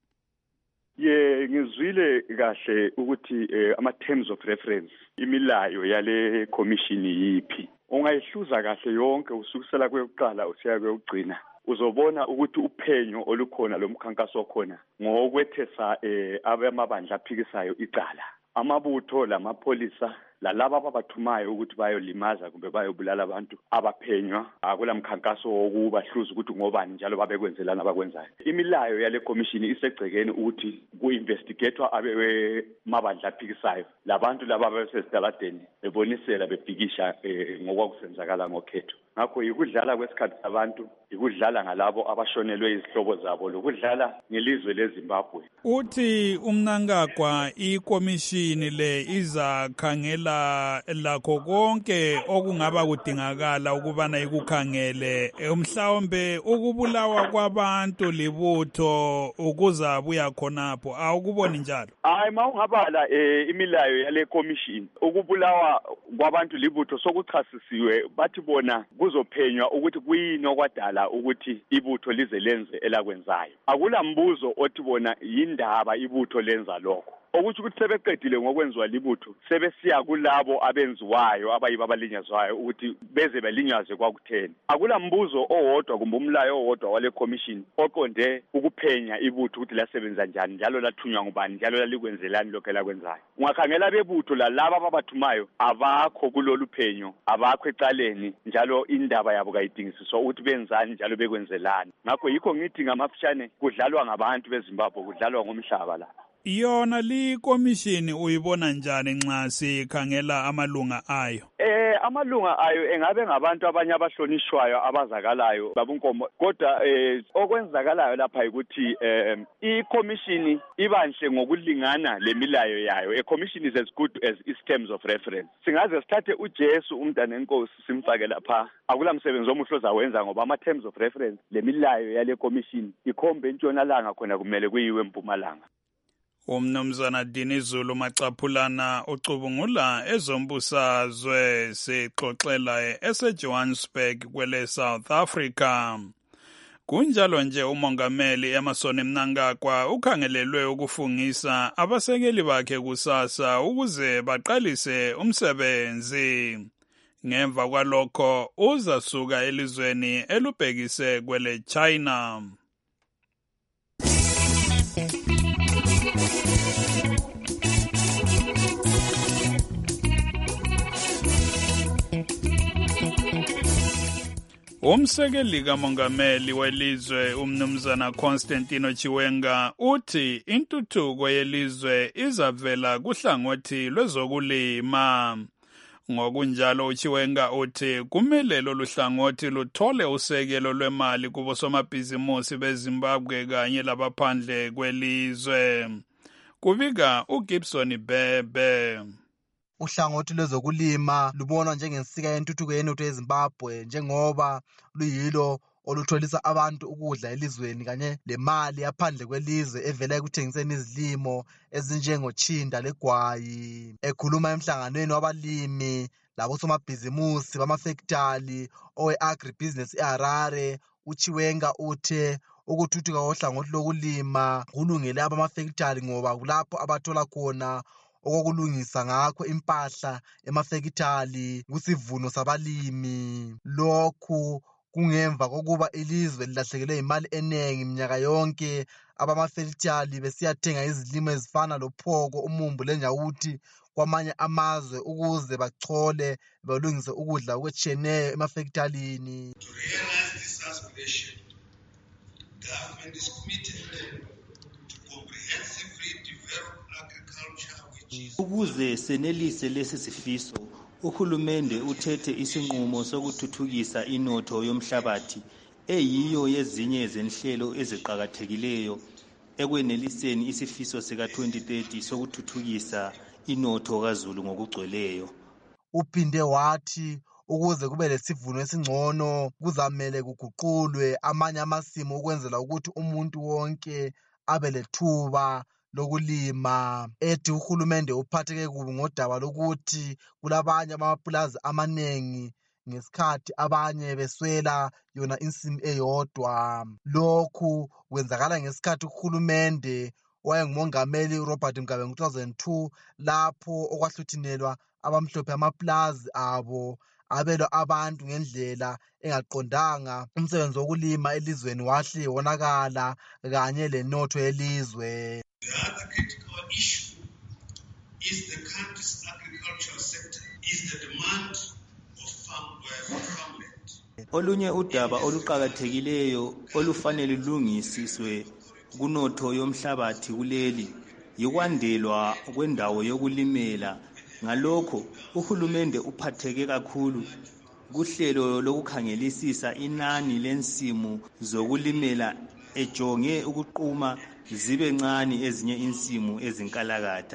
Ngizwile kahle ukuthi ama-terms of reference imilayo yale commission yiphi. Ungayihluza kahle yonke usukusela kweyokuqala usiya kweyokugcina. Uzobona ukuthi uphenyo olukhona lomkhankaso khona ngokwethesa abamabandla aphikisayo icala. Amabutho lamapholisa lalabo ababathumayo ukuthi bayolimaza kumbe bayobulala abantu abaphenywa akulamkhankaso wokubahluza ukuthi ngobani njalo babekwenzelana abakwenzayo. Imilayo yale commission isegcekeni ukuthi ku-investigatwa abemabandla aphikisayo labantu laba abasesitaladeni bebonisela bebhikisha ngokwakusenzakala ngokhetho. Ngakho yikudlala kwesikhathi sabantu, yikudlala ngalabo abashonelwe izihlobo zabo lokudlala ngelizwe leZimbabwe. Uthi uMnangagwa ikomishini le izakhangela iqala lakho konke okungaba kudingakala ukubana ikukhangele mhlawumbe ukubulawa kwabantu libutho ukuzabuya khonapho awukuboni njalo? Hayi mawungabala imilayo yale commission ukubulawa kwabantu libutho sokuchasisiwe bathi bona kuzophenywa ukuthi kuyini okwadala ukuthi ibutho lize lenze elakwenzayo. Akula mbuzo othi bona yindaba ibutho lenza lokho. Okuthi ukuthi sebeqedile ngokwenziwa libutho sebesiya kulabo abenziwayo abayiba abalinyazwayo ukuthi beze balinyazwe kwakutheni. Akula mbuzo owodwa kumbe umlayo owodwa wale commission oqonde ukuphenya ibutho ukuthi lasebenza njani njalo lathunywa ngubani njalo lalikwenzelani lokho elakwenzayo. Ungakhangela bebutho lalabo ababathumayo abakho kulolu phenyo, abakho ecaleni njalo indaba yabo kayidingisiswa ukuthi benzani njalo bekwenzelani. Ngakho yikho ngithi ngamafishane kudlalwa ngabantu beZimbabwe, kudlalwa ngomhlaba la. Yona li commission uyibona njani nxa sikhangela amalunga ayo? Amalunga ayo engabe ngabantu abanye abahlonishwayo abazakalayo babunkomo, kodwa okwenzakalayo lapha ukuthi i-commission ibanhle ngokulingana lemilayo yayo. A commission is as good as its terms of reference. Singaze sithathe uJesu umntana enkosi simfake lapha, akula msebenzi omuhle ozawenza ngoba ama terms of reference lemilayo yale commission ikhombe entshonalanga khona kumele kuyiwe eMpumalanga. Umnumzana Dinizulu Macaphulana ucubungula ezombusazwe sixoxela eseJohannesburg kwele South Africa. Kunjalo nje umongameli Emmerson Mnangagwa ukhangelelwe ukufungisa abasekeli bakhe kusasa ukuze baqalise umsebenzi. Ngemva kwalokho uzasuka elizweni elubhekise kwele China. Umsekeli kamongameli welizwe umnumzana Constantino Chiwenga uthi intuthuko yelizwe izavela kuhlangothi lwezokulima. Ngokunjalo uChiwenga uthi kumele lolu hlangothi luthole usekelo lwemali kubo somabhizimusi beZimbabwe kanye labaphandle kwelizwe. Kubika uGibson Bebe. Uhlangothi lwezokulima lubonwa njengensika yentuthuko yenotho yeZimbabwe njengoba luyilo olutholisa abantu ukudla elizweni kanye lemali yaphandle kwelizwe evela ekuthengiseni izilimo ezinjengotshinda legwayi. Ekhuluma emhlanganweni wabalimi labosomabhizimusi bamafektali owe-agribusiness eHarare, uChiwenga uthe ukuthuthuka kohlangothi lokulima kulungele abamafektali ngoba kulapho abathola khona okokulungisa ngakho impahla emafektali kusivuno sabalimi. Lokhu kungemva kokuba ilizwe lilahlekelwe imali enengi minyaka yonke abamafektali besiyathenga izilimo ezifana lophoko, umumbu lenjawuthi kwamanye amazwe ukuze bachole balungise ukudla okwetshiyeneyo emafektalini. To realize this aspiration, government is committed to comprehensively develop agriculture. Ukuze senelise lesi sifiso, uhulumende uthethe isinqumo sokuthuthukisa inotho yomhlabathi eyiyo yezinye zenhlelo eziqhakathekileyo ekweneliseni isifiso sika 2030 sokuthuthukisa inotho kaZulu ngokugcweleyo. Uphinde wathi ukuze kube lesivuno esingcono kuzamele kuguqulwe amanye amasimo ukwenzela ukuthi umuntu wonke abe lethuba lokulima. Ethi uhulumende uphatheke kubi ngodaba lokuthi kulabanye amapulazi amanengi ngesikhathi abanye beswela yona insimu eyodwa. Lokhu kwenzakala ngesikhathi uhulumende wayengumongameli uRobert Mugabe ngo-2002 lapho okwahluthinelwa abamhlophe amapulazi abo abelwa abantu ngendlela engaqondanga. Umsebenzi wokulima elizweni wahle wonakala kanye lenotho yelizwe. The other critical issue is the country's agricultural sector, is the demand of farmland. Olunye udaba oluqhakathekileyo olufanele lulungisiswe kunotho yomhlabathi kuleli yikwandelwa kwendawo yokulimela. Ngalokho uhulumende uphatheke kakhulu kuhlelo lokukhangelisisa inani lensimu zokulimela ejonge ukuquma zibe ncane ezinye insimu ezinkalakatha.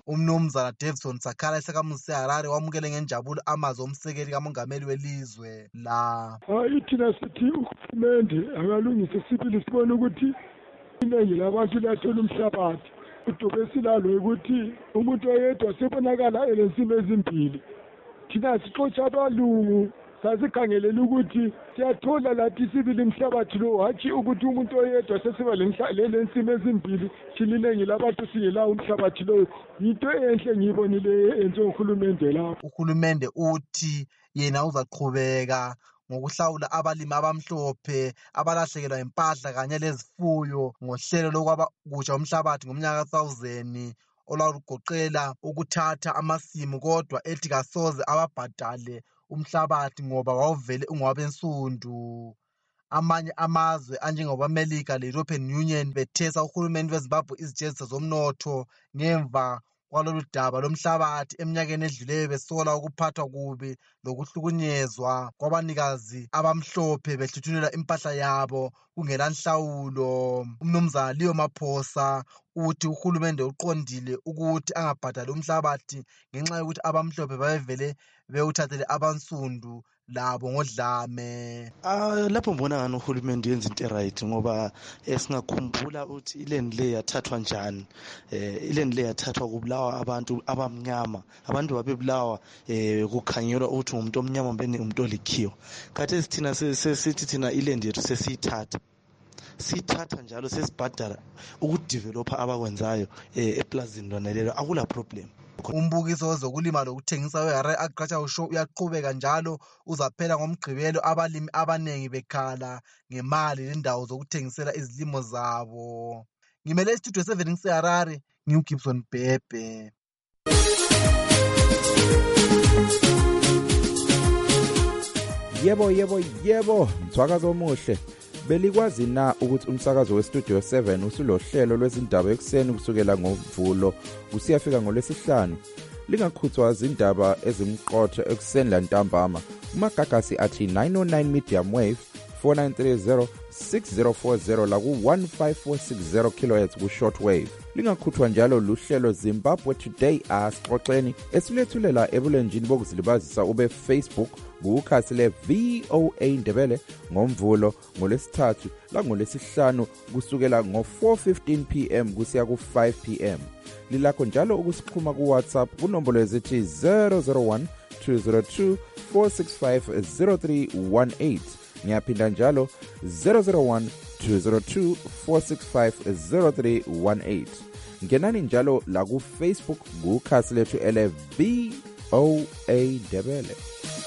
umnumzana Davison Sakala esakamuzi seHarare wamukele ngenjabulo amazwi omsekeli kamongameli welizwe la. Hayi thina sithi uhulumende akalungise sibili sibone ukuthi iningi labantu lathola umhlabathi. Udube silalo ukuthi umuntu oyedwa sebonakala elensimo ezimbili. Thina sixotsha abalungu sasikhangelela ukuthi siyathola lathi sibili umhlabathi lo hatshi ukuthi umuntu oyedwa sesiba lensimo ezimbili thininengi labantu singelawo umhlabathi lo. Yinto enhle ngiyibonile enze uhulumende lapho. Uhulumende uthi yena uzaqhubeka ngokuhlawula abalimi abamhlophe abalahlekelwa impahla kanye lezifuyo ngohlelo lokwabakutsha umhlabathi ngomnyaka ka-2000 olwalugoqela ukuthatha amasimu, kodwa ethi kasoze ababhadale umhlabathi ngoba wawuvele ungowabensundu. Amanye amazwe anjengobamelika le-European Union bethesa uhulumende weZimbabwe izijezisa zomnotho ngemva kwalolu daba lomhlabathi eminyakeni edluleyo, besola ukuphathwa kubi lokuhlukunyezwa kwabanikazi abamhlophe behluthunela impahla yabo kungela nhlawulo. Umnumzana Leo Maphosa uthi uhulumende uqondile ukuthi angabhadali umhlabathi ngenxa yokuthi abamhlophe babevele bewuthathele abansundu labo ngodlame. Lapho mbona ngani uhulumende yenza into right ngoba singakhumbula ukuthi iland le yathathwa njani. Iland le yathathwa kubulawa abantu abamnyama, abantu babebulawa kukhangelwa ukuthi umuntu omnyama mbene umuntu olikhiyo. Khathi thina sesithi thina iland yethu sithatha njalo sesibhadala ukudevelopa abakwenzayo eplazini lona lelo, akula problem. Umbukiso wezokulima lokuthengisa weHarare Agricultural Show uyaqhubeka njalo, uzaphela ngoMgqibelo abalimi abanengi bekhala ngemali lendawo zokuthengisela izilimo zabo. Ngimele istudio 7 ngiseHarare, ngiuGibson Bhebhe. Yebo, mthwakazo omuhle. Belikwazi na ukuthi umsakazo weStudio 7 usulohlelo lwezindaba ekuseni kusukela ngoMvulo kusiyafika ngoLwesihlanu? Lingakhuthwa izindaba ezimqotho ekuseni lantambama. Umagagasi athi 909 medium wave 4930 6040 la ku-15460 kHz ku-short wave. Lingakhuthwa njalo luhlelo Zimbabwe Today asixoxeni esilethulela ebulenjini bokuzilibazisa ube Facebook kukhasi le-VOA Ndebele ngoMvulo, ngoLwesithathu la ngoLwesihlanu kusukela ngo-4:15 PM kusiya ku-5 PM. Lilakho njalo ukusixhuma kuWhatsApp kunombolo ezithi 001 202 465 0318. Ngiyaphinda njalo 001 202 465 0318. Ngenani njalo la ku Facebook kukhasi lethu ele VOA Ndebele.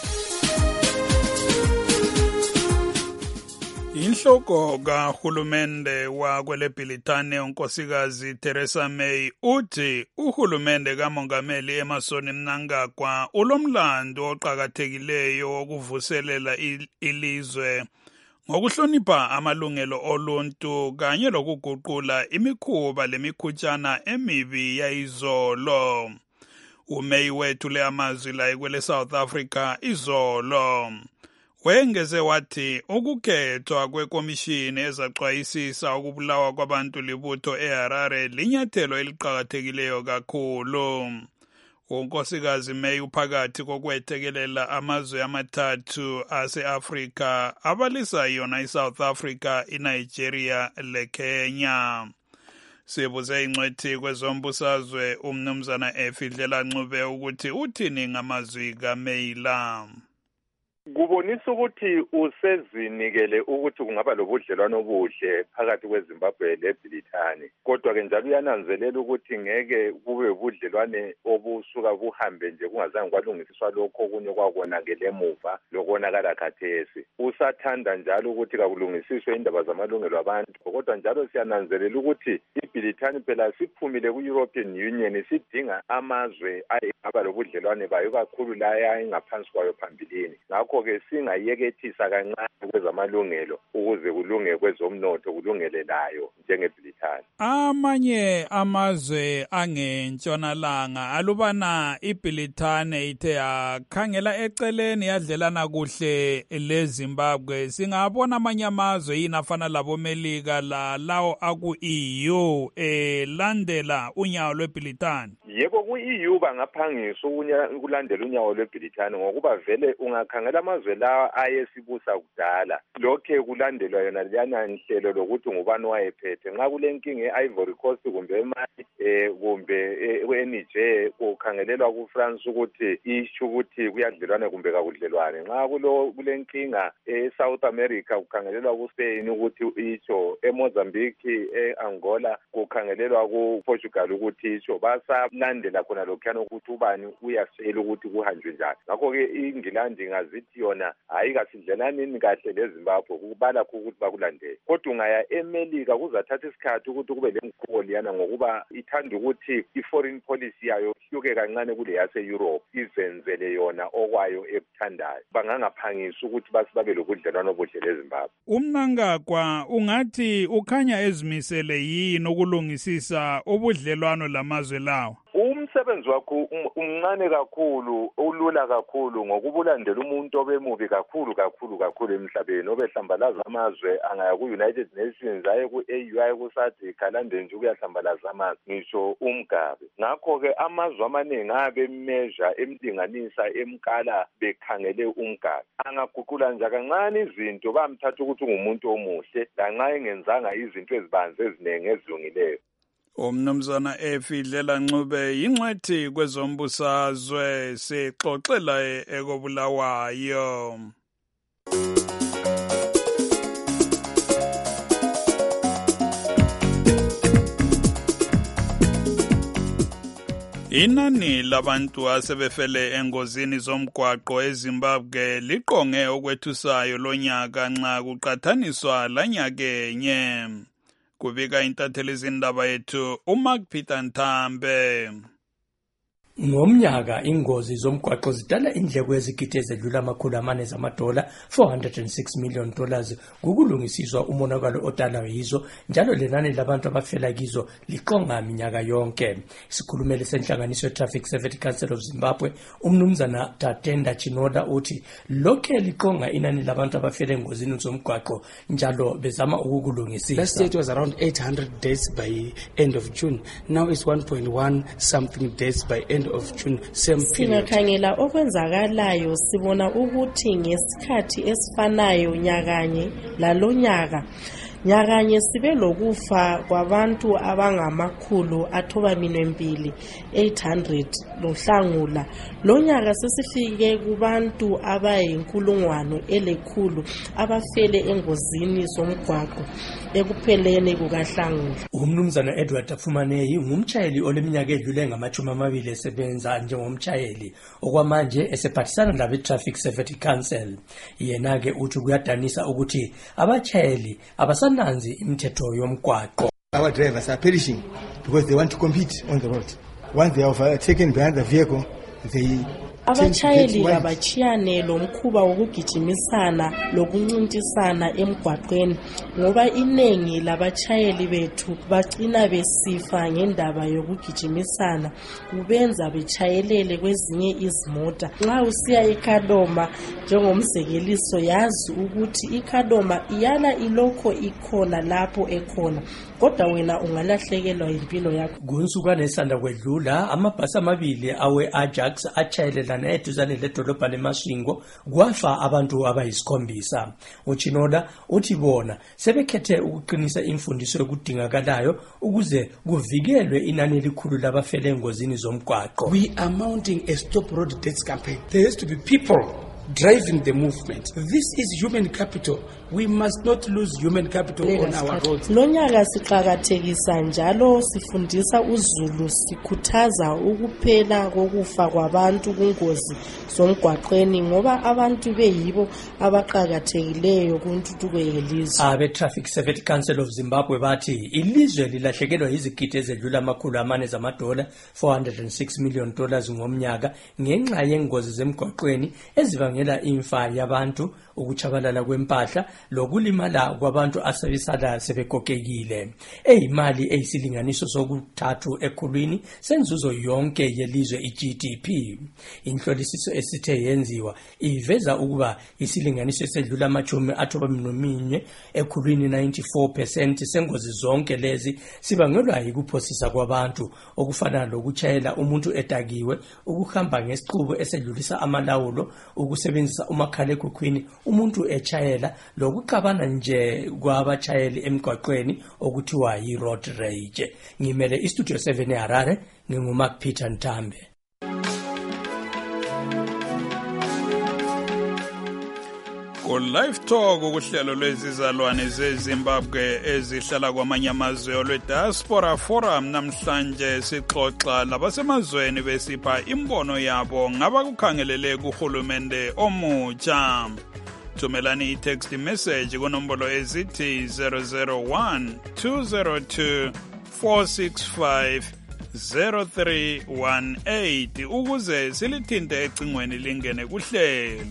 Inhloko kahulumende wakweleBritane unkosikazi Theresa May uthi uhulumende kamongameli Emmerson Mnangagwa ulomlando oqhakathekileyo wokuvuselela ilizwe ngokuhlonipha amalungelo oluntu kanye lokuguqula imikhuba lemikhutshana emibi yayizolo. uMay wethule amazwi la kwele South Africa izolo. Wengeze wathi ukukhethwa kwekomishini ezaxwayisisa ukubulawa kwabantu libutho eHarare linyathelo eliqhakathekileyo kakhulu. Unkosikazi May uphakathi kokwethekelela amazwe amathathu ase-Afrika abalisa yona iSouth Africa, iNigeria leKenya. Sibuze ingcwethi kwezombusazwe umnumzana Efidlela Ncube ukuthi uthini ngamazwi kaMay la. Kubonisa ukuthi usezinikele ukuthi kungaba lobudlelwano obuhle phakathi kweZimbabwe leBritane, kodwa ke njalo uyananzelela ukuthi ngeke kube ubudlelwane obusuka buhambe nje kungazange kwalungisiswa lokho okunye kwakonakele emuva lokonakala khathesi. Usathanda njalo ukuthi kakulungisiswe indaba zamalungelo abantu, kodwa njalo siyananzelela ukuthi iBritane phela siphumile ku-European Union, sidinga amazwe ayaba lobudlelwane bayo kakhulu la ingaphansi kwayo phambilini. Ngakho ke singayekethisa kancane kwezamalungelo ukuze kulunge kwezomnotho kulungele layo njengeBritane. Amanye amazwe angentshonalanga alubana iBritane ithe yakhangela eceleni yadlelana kuhle leZimbabwe. Singabona amanye amazwe yini afana laboMelika lawo aku-EU EU landela unyawo lweBrithani? Yebo, ku-EU bangaphangisa ukulandela unyawo lweBrithani ngokuba vele ungakhangela amazwe lawa ayesibusa kudala lokhe kulandelwa yona leyana nhlelo lokuthi ngubani wayephethe. Nxa kulenkinga e-Ivory Coast kumbe eMali kumbe eNiger kukhangelelwa kuFrance ukuthi isho ukuthi kuyadlelwana kumbe kakudlelwane. Nxa kulenkinga e-South America kukhangelelwa kuSpain ukuthi isho, eMozambique e-Angola kukhangelelwa kuPortugal ukuthi isho. Basalandela khona lokhuyana ukuthi ubani uyasela ukuthi kuhanjwe njani. Ngakho-ke iNgilandi ingazithi yona hayi kasidlelaneni kahle leZimbabwe kubala ukuthi bakulandele. Kodwa ungaya eMelika kuzathatha isikhathi ukuthi kube lemkhubo liyana ngokuba ithanda ukuthi i-foreign policy yayo ihluke kancane kule yase-Europe, izenzele yona okwayo ekuthandayo. Bangangaphangisa ukuthi babe lobudlelwano obuhle leZimbabwe. UMnangagwa ungathi ukhanya ezimisele yini ukulungisisa ubudlelwano lamazwe lawo? Umsebenzi wakho umncane kakhulu, ulula kakhulu ngokubulandela umuntu obemubi kakhulu emhlabeni, obehlambalaza amazwe angaya ku-United Nations, aye ku-AU, aye ku-SADC, alande nje ukuyahlambalaza amazwe, ngisho uMgabe. Ngakho-ke amazwe amaningi abemeasure, emlinganisa, emkala bekhangele uMgabe. Angaguqula nje kancane izinto, bamthatha ukuthi ungumuntu omuhle, lanxa engenzanga izinto ezibanzi eziningi ezilungileyo. Umnumzana Efidlela Ncube yingcwethi kwezombusazwe sixoxela ekobulawayo. Inani labantu asebefele engozini zomgwaqo eZimbabwe liqonge okwethusayo lonyaka nxa kuqathaniswa lanyakenye. Kubika intatheli zindaba yethu uMark Peter Ntambe. Ngomnyaka ingozi zomgwaqo zidala indleko ezigidi ezedlula $400 zamadola, $406 million, kukulungisiswa umonakalo odalwa yizo, njalo lenani labantu abafela kizo liqonga minyaka yonke. Isikhulumeli senhlanganiso ye-Traffic Safety Council of Zimbabwe, umnumzana Tatenda Chinoda uthi lokhe liqonga inani labantu abafela engozini zomgwaqo njalo bezama ukukulungisisa. Last year it was around 800 deaths by end of June. Now it's 1.1 something deaths by end of June, same period. Singakhangela okwenzakalayo sibona ukuthi ngesikhathi esifanayo nyakanye lalonyaka nyakanye sibe lokufa kwabantu abangamakhulu 800 lohlangula. Lonyaka sesifike kubantu abayinkulungwane elikhulu abafele engozini zomgwaqo ekupheleni kukahlangula. Umnumzana Edward Afumaneyi ngumtshayeli oleminyaka edlule ngama-20 esebenza njengomtshayeli, okwamanje esephathisana labe-Traffic Safety Council. Yena-ke uthi kuyadanisa ukuthi abatshayeli abasananzi imithetho yomgwaqo. Our drivers are perishing because they want to compete on the road. Once they are taken behind the vehicle, they abachayeli abachiyane lomkhuba wokugijimisana lokuncintisana emgwaqweni ngoba inengi labachayeli bethu bagcina besifa ngendaba yokugijimisana, kubenza bechayelele kwezinye izimota. Nxa usiya eKadoma njengomzekeliso, yazi ukuthi iKadoma iyala ilokho ikhona lapho ekhona, kodwa wena ungalahlekelwa impilo yakho. Kunsuku nesanda kwedlula amabhasi amabili awe-Ajax achayelela eduzane ledolobha leMasvingo kwafa abantu abayisikhombisa. Uchinoda uthi bona sebekhethe ukuqinisa imfundiso yokudingakalayo ukuze kuvikelwe inani elikhulu labafele engozini zomgwaqo. We are mounting a stop road deaths campaign. There has to be people driving the movement. This is human capital. We must not lose human capital on our roads. Lonyaka siqhakathekisa njalo sifundisa uzulu, sikhuthaza ukuphela kokufa kwabantu kungozi zomgwaqweni ngoba abantu beyibo abaqhakathekileyo kuntuthuko yelizwe. Abe-Traffic Safety Council of Zimbabwe bathi ilizwe lilahlekelwa izigidi ezedlula $400 zamadola, $406 million ngomnyaka ngenxa yengozi zemgwaqweni ezibangela kubangela imfa yabantu, ukuchabalala kwempahla lokulimala kwabantu asebesala sebekokekile. Eyimali eyisilinganiso sokuthathu ekhulwini senzuzo yonke yelizwe i-GDP. Inhlolisiso esithe yenziwa iveza ukuba isilinganiso esedlula amajumi athoba ekhulwini 94% sengozi zonke lezi sibangelwa yikuphosisa kwabantu okufana lokuchayela umuntu edakiwe, ukuhamba ngesiqubu esedlulisa amalawulo, ukusebenzisa umakhalekhukhwini umuntu echayela, lokuxabana nje kwabachayeli emgwaqweni okuthiwa yi-road rage. Ngimele istudio 7 eHarare, nginguMark Peter Ntambe. Live Talk ukuhlelo lwezizalwane zeZimbabwe ezihlala kwamanye amazwe olwe-Diaspora Forum. Namhlanje sixoxa labasemazweni besipha imbono yabo ngabakukhangelele kuhulumende omutsha. Thumelani i-text message kunombolo ezithi 001 202 465 0318 ukuze silithinte ecingweni lingene kuhlelo.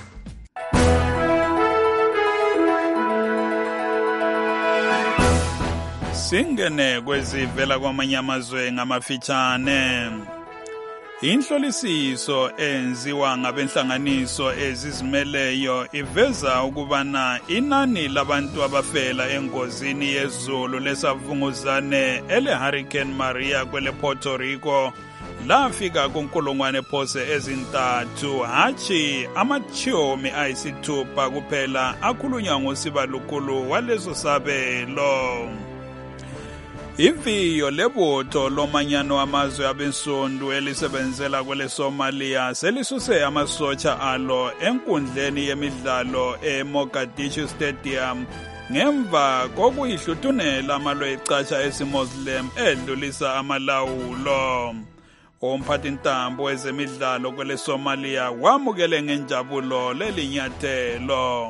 Singene kwezivela kwamanye amazwe ngamafitshane. Inhlolisiso enziwa ngabenhlanganiso ezizimeleyo iveza ukubana inani labantu abafela engozini yezulu lesavunguzane ele-Hurricane Maria kwele Puerto Rico lafika kunkulungwane phose ezintathu, hatshi amatshomi ayisithupha kuphela akhulunywa ngosibalukulu waleso sabelo. Iviyo lebutho lomanyano amazwe abensundu elisebenzela kwele Somalia selisuse amasotsha alo enkundleni yemidlalo eMogadishu Stadium ngemva kokuyihluthunela amalwe ecatsha esimuslim edlulisa amalawulo. Umphathintambo wezemidlalo kwele Somalia wamukele ngenjabulo lelinyathelo.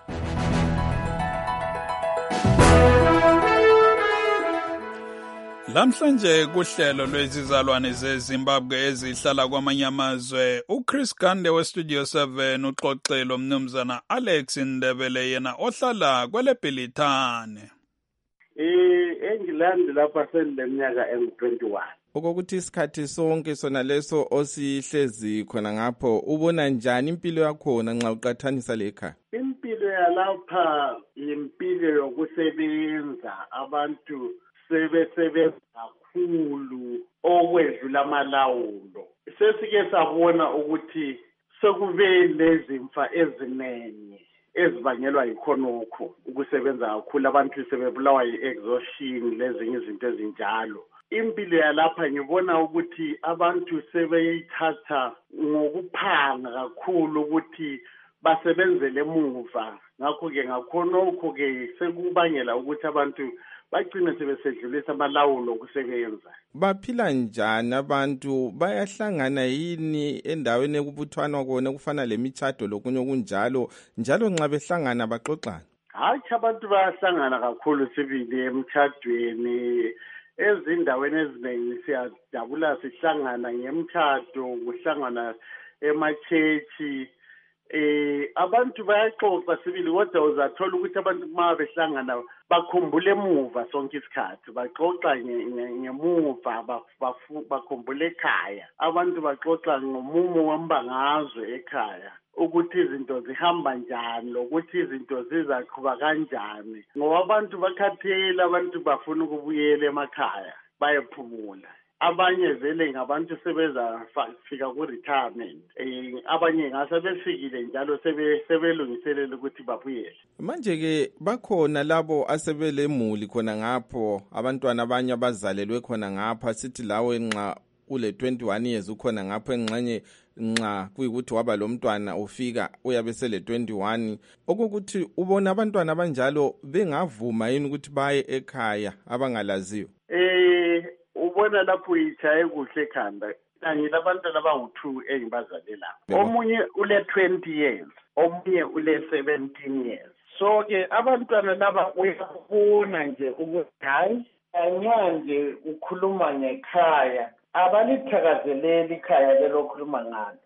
Lamhlanje kuhlelo lwezizalwane zeZimbabwe ezihlala kwamanye amazwe, uChris Gande weStudio 7 uxoxelo mnumzana Alex Ndebele yena ohlala kwele Bhilithane. Engilandi lapha senileminyaka engu-21. Okokuthi isikhathi sonke sona leso osihlezi khona ngapho ubona njani impilo yakhona nxa uqathanisa lekhaya? Impilo yalapha impilo yokusebenza, abantu sebesebenza kakhulu okwedlula amalawulo. Sesike sabona ukuthi sekube lezimfa eziningi ezibangelwa yikhonokho ukusebenza kakhulu, abantu sebebulawa yi-exhaustion lezinye izinto ezinjalo. Impilo yalapha ngibona ukuthi abantu sebeyithatha ngokuphanga kakhulu ukuthi basebenzele emuva. Ngakho-ke ngakhonokho-ke sekubangela ukuthi abantu bagcine sebesedlulisa amalawulo okusebenza. Baphila njani abantu? Bayahlangana yini endaweni ekubuthwanwa kona kufana lemitshato lokunye okunjalo, njalo nxa behlangana baxoxana? Hatshi, abantu bayahlangana kakhulu sibili emtshadweni. Ezindaweni eziningi siyajabula sihlangana ngemitshato, kuhlangana emachechi. Abantu bayaxoxa sibili, kodwa uzathola ukuthi abantu uma behlangana bakhumbule emuva sonke isikhathi, baxoxa ngemuva, bakhumbule ekhaya. Abantu baxoxa ngomumo wembangazwe ekhaya, ukuthi izinto zihamba njani lokuthi izinto zizaqhuba kanjani, ngoba abantu bakhathele, abantu bafuna ukubuyela emakhaya bayephumula. Abanye vele ngabantu sebeza fika ku-retirement, abanye ngase befikile njalo sebelungiselela ukuthi babuyele. Manje-ke bakhona labo asebelemuli khona ngapho, abantwana abanye abazalelwe khona ngapha, sithi lawe nxa ule 21 years ukhona ngapho engxenye nxa kuyikuthi waba lo mntwana ufika uyabe sele 21, okokuthi ubona abantwana abanjalo bengavuma yini ukuthi baye ekhaya abangalaziyo? Ubona lapho ichaye kuhle ekhanda. Kanye labantwana abangu-2 engibazalela. Omunye ule 20 years, omunye ule 17 years. So-ke abantwana laba uyabona nje ukuthi hayi, nxa nje ukhuluma ngekhaya, abalithakazeleli ikhaya lelo khuluma ngalo.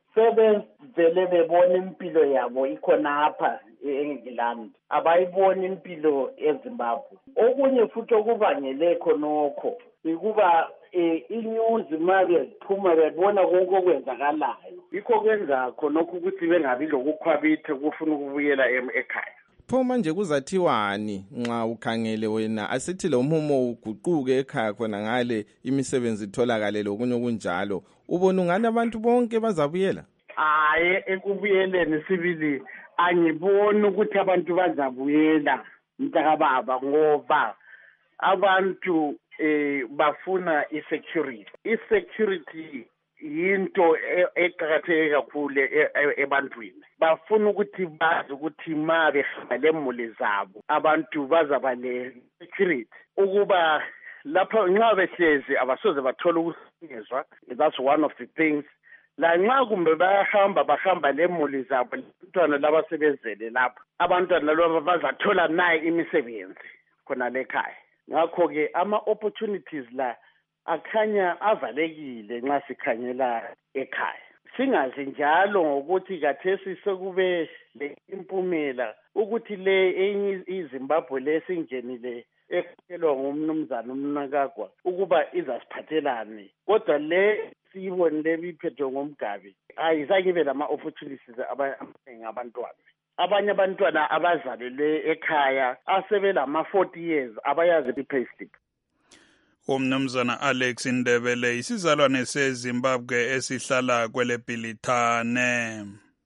sebevele bebona impilo yabo ikhona apha e-England, abayiboni impilo eZimbabwe. Okunye futhi okubangele khonokho ikuba inews manje ziphuma bebona konke okwenzakalayo, yikho kwenza khonokho ukuthi bengabi lokukhwabitha kufuna ukubuyela ekhaya. Pho manje kuzathiwani nxa ukhangele wena asithi lo mhumo uguquke ekhaya khona ngale imisebenzi itholakale lokunye okunjalo, ubona ungani abantu bonke bazabuyela? Hayi, ekubuyeleni sibili angiboni ukuthi abantu bazabuyela mntakababa, ngoba abantu bafuna i-security yinto eqakatheke kakhulu ebantwini. Bafuna ukuthi bazi ukuthi ma behamba lemuli zabo abantu bazaba ne-security, ukuba lapha nxa behlezi abasoze bathola ukuhlukunyezwa. That's one of the things. La nxa kumbe bahamba lemuli zabo, abantwana labasebenzele lapha, abantwana laba bazathola naye imisebenzi khona lekhaya. Ngakho-ke ama-opportunities la akhanya avalekile nxa sikhangela ekhaya. Singazi njalo ngokuthi kathesi sekube le impumela ukuthi le enye iZimbabwe lesingenile ekhokhelwa ngumnumzana uMnangagwa ukuba izasiphathelane, kodwa le siyibonile biphethwe ngomgabi ayizange ibe lama-opportunities abaningi abantwana. Abanye abantwana abazalelwe ekhaya asebelama-40 years abayazi i-payslip. Umnumzana Alex Ndebele, isizalwane seZimbabwe esihlala kwele Bhilithane.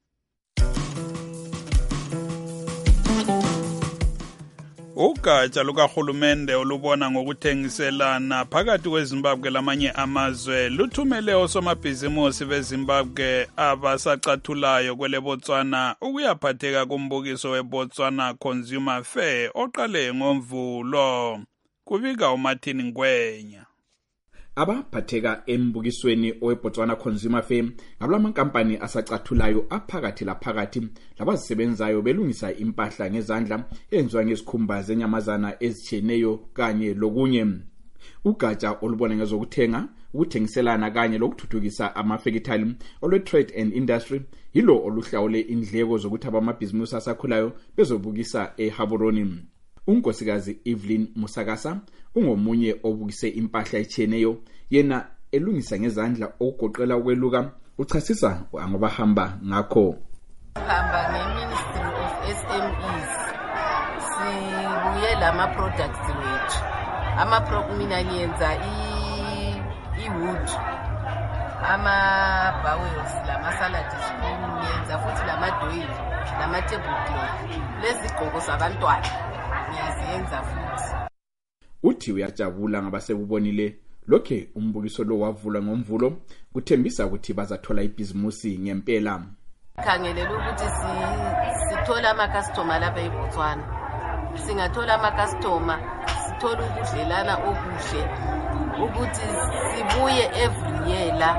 Ugatsha lukahulumende olubona ngokuthengiselana phakathi kweZimbabwe lamanye amazwe luthumele osomabhizimusi beZimbabwe abasacathulayo kwele Botswana ukuyaphatheka kumbukiso weBotswana Consumer Fair oqale ngoMvulo. Kubika uMartin Ngwenya. Abaphatheka embukisweni oweBotswana Consumer Fair ngabulamankampani asacathulayo aphakathi laphakathi labazisebenzayo belungisa impahla ngezandla enziwa ngezikhumba zenyamazana ezitshiyeneyo kanye lokunye. Ugatsha olubona ngezokuthenga, ukuthengiselana kanye lokuthuthukisa amafekithali olwe-Trade and Industry yilo oluhlawule indleko zokuthi abamabhizimusi asakhulayo bezobukisa eHaburoni. Unkosikazi Evelyn Musakasa ungomunye obukise impahla etshiyeneyo, yena elungisa ngezandla okugoqela ukweluka, uchasisa angabahamba ngakho. Hamba ngeMinistry of SMEs sibuye lama-products wethu. Mina ngiyenza i-wood, ama-bowels, lama-salad spoon, ngiyenza futhi lamadoili, lama-tablecloth, lezigqoko zabantwana ngiyaziyenza futhi. Uthi uyajabula ngabasebubonile lokhe umbukiso lo wavulwa ngoMvulo kuthembisa ukuthi bazathola ibhizimusi ngempela. Khangelela ukuthi sithola ama-customer lapha eBotswana. Singathola ama-customer, sithola ukudlelana okuhle ukuthi sibuye every year la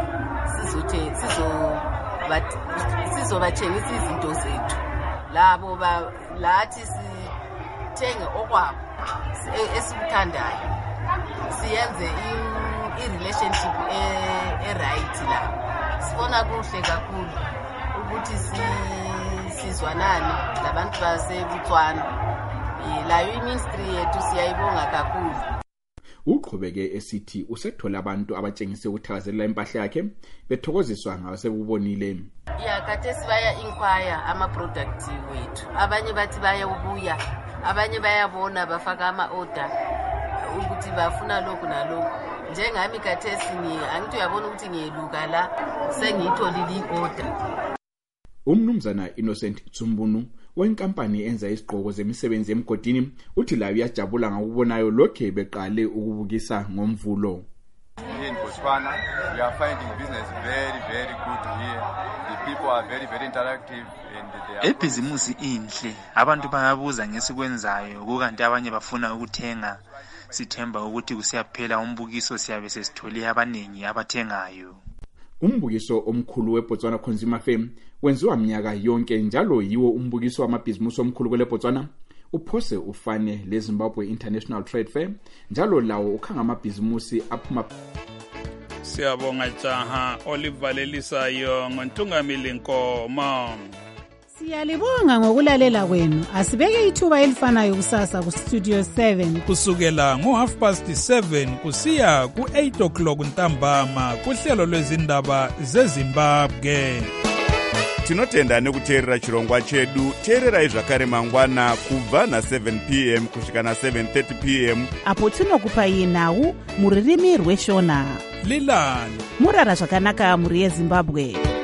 sizobathengisa izinto zethu. Labo lathi sithenge okwabo esikuthandayo, siyenze i-relationship e-right la. Sibona kuhle kakhulu ukuthi sizwanane labantu baseBotswana. Layo iministry yethu siyayibonga kakhulu. Uqhubeke esithi usethola abantu abatshengise ukuthakazelela impahla yakhe bethokoziswa ngabasebubonile. Khathesi baya inquire ama-products wethu, abanye bathi bayabuya, abanye bayabona bafaka ama-order ukuthi bafuna lokhu nalokhu. Njengami khathesi angithi uyabona ukuthi ngiyeluka la sengiyitholile i-order. Umnumzana Innocent Tsumbunu wenkampani enza izigqoko zemisebenzi emgodini uthi layo uyajabula ngokubonayo lokhe beqale ukubukisa ngoMvulo. In Botswana, we are finding business very, very good here. The people are very, very interactive and they are... Ebhizimusi inhle, abantu bayabuza ngesikwenzayo, kukanti abanye bafuna ukuthenga. Sithemba ukuthi kusiyaphela umbukiso siyabe sesithole abaningi abathengayo. Umbukiso omkhulu weBotswana Consumer Fair wenziwa minyaka yonke njalo yiwo umbukiso wamabhizimusi omkhulu kwele Botswana. Uphose ufane leZimbabwe International Trade Fair njalo lawo ukhanga amabhizimusi aphuma. Siyabonga jaha olivalelisayo ngontungamili Nkomo. Siyalibonga ngokulalela kwenu. Asibeke ithuba elifanayo kusasa ku Studio 7 kusukela ngo7:30 kusiya ku8:00 ntambama kuhlelo lwezindaba zeZimbabwe. Tinotenda nekuteerera chirongwa chedu. Teererai zvakare mangwana kubva na7 p.m. kusvika na7:30 p.m. apo tinokupai nhau muririmi rweshona. Lilani murara zvakanaka muri yeZimbabwe.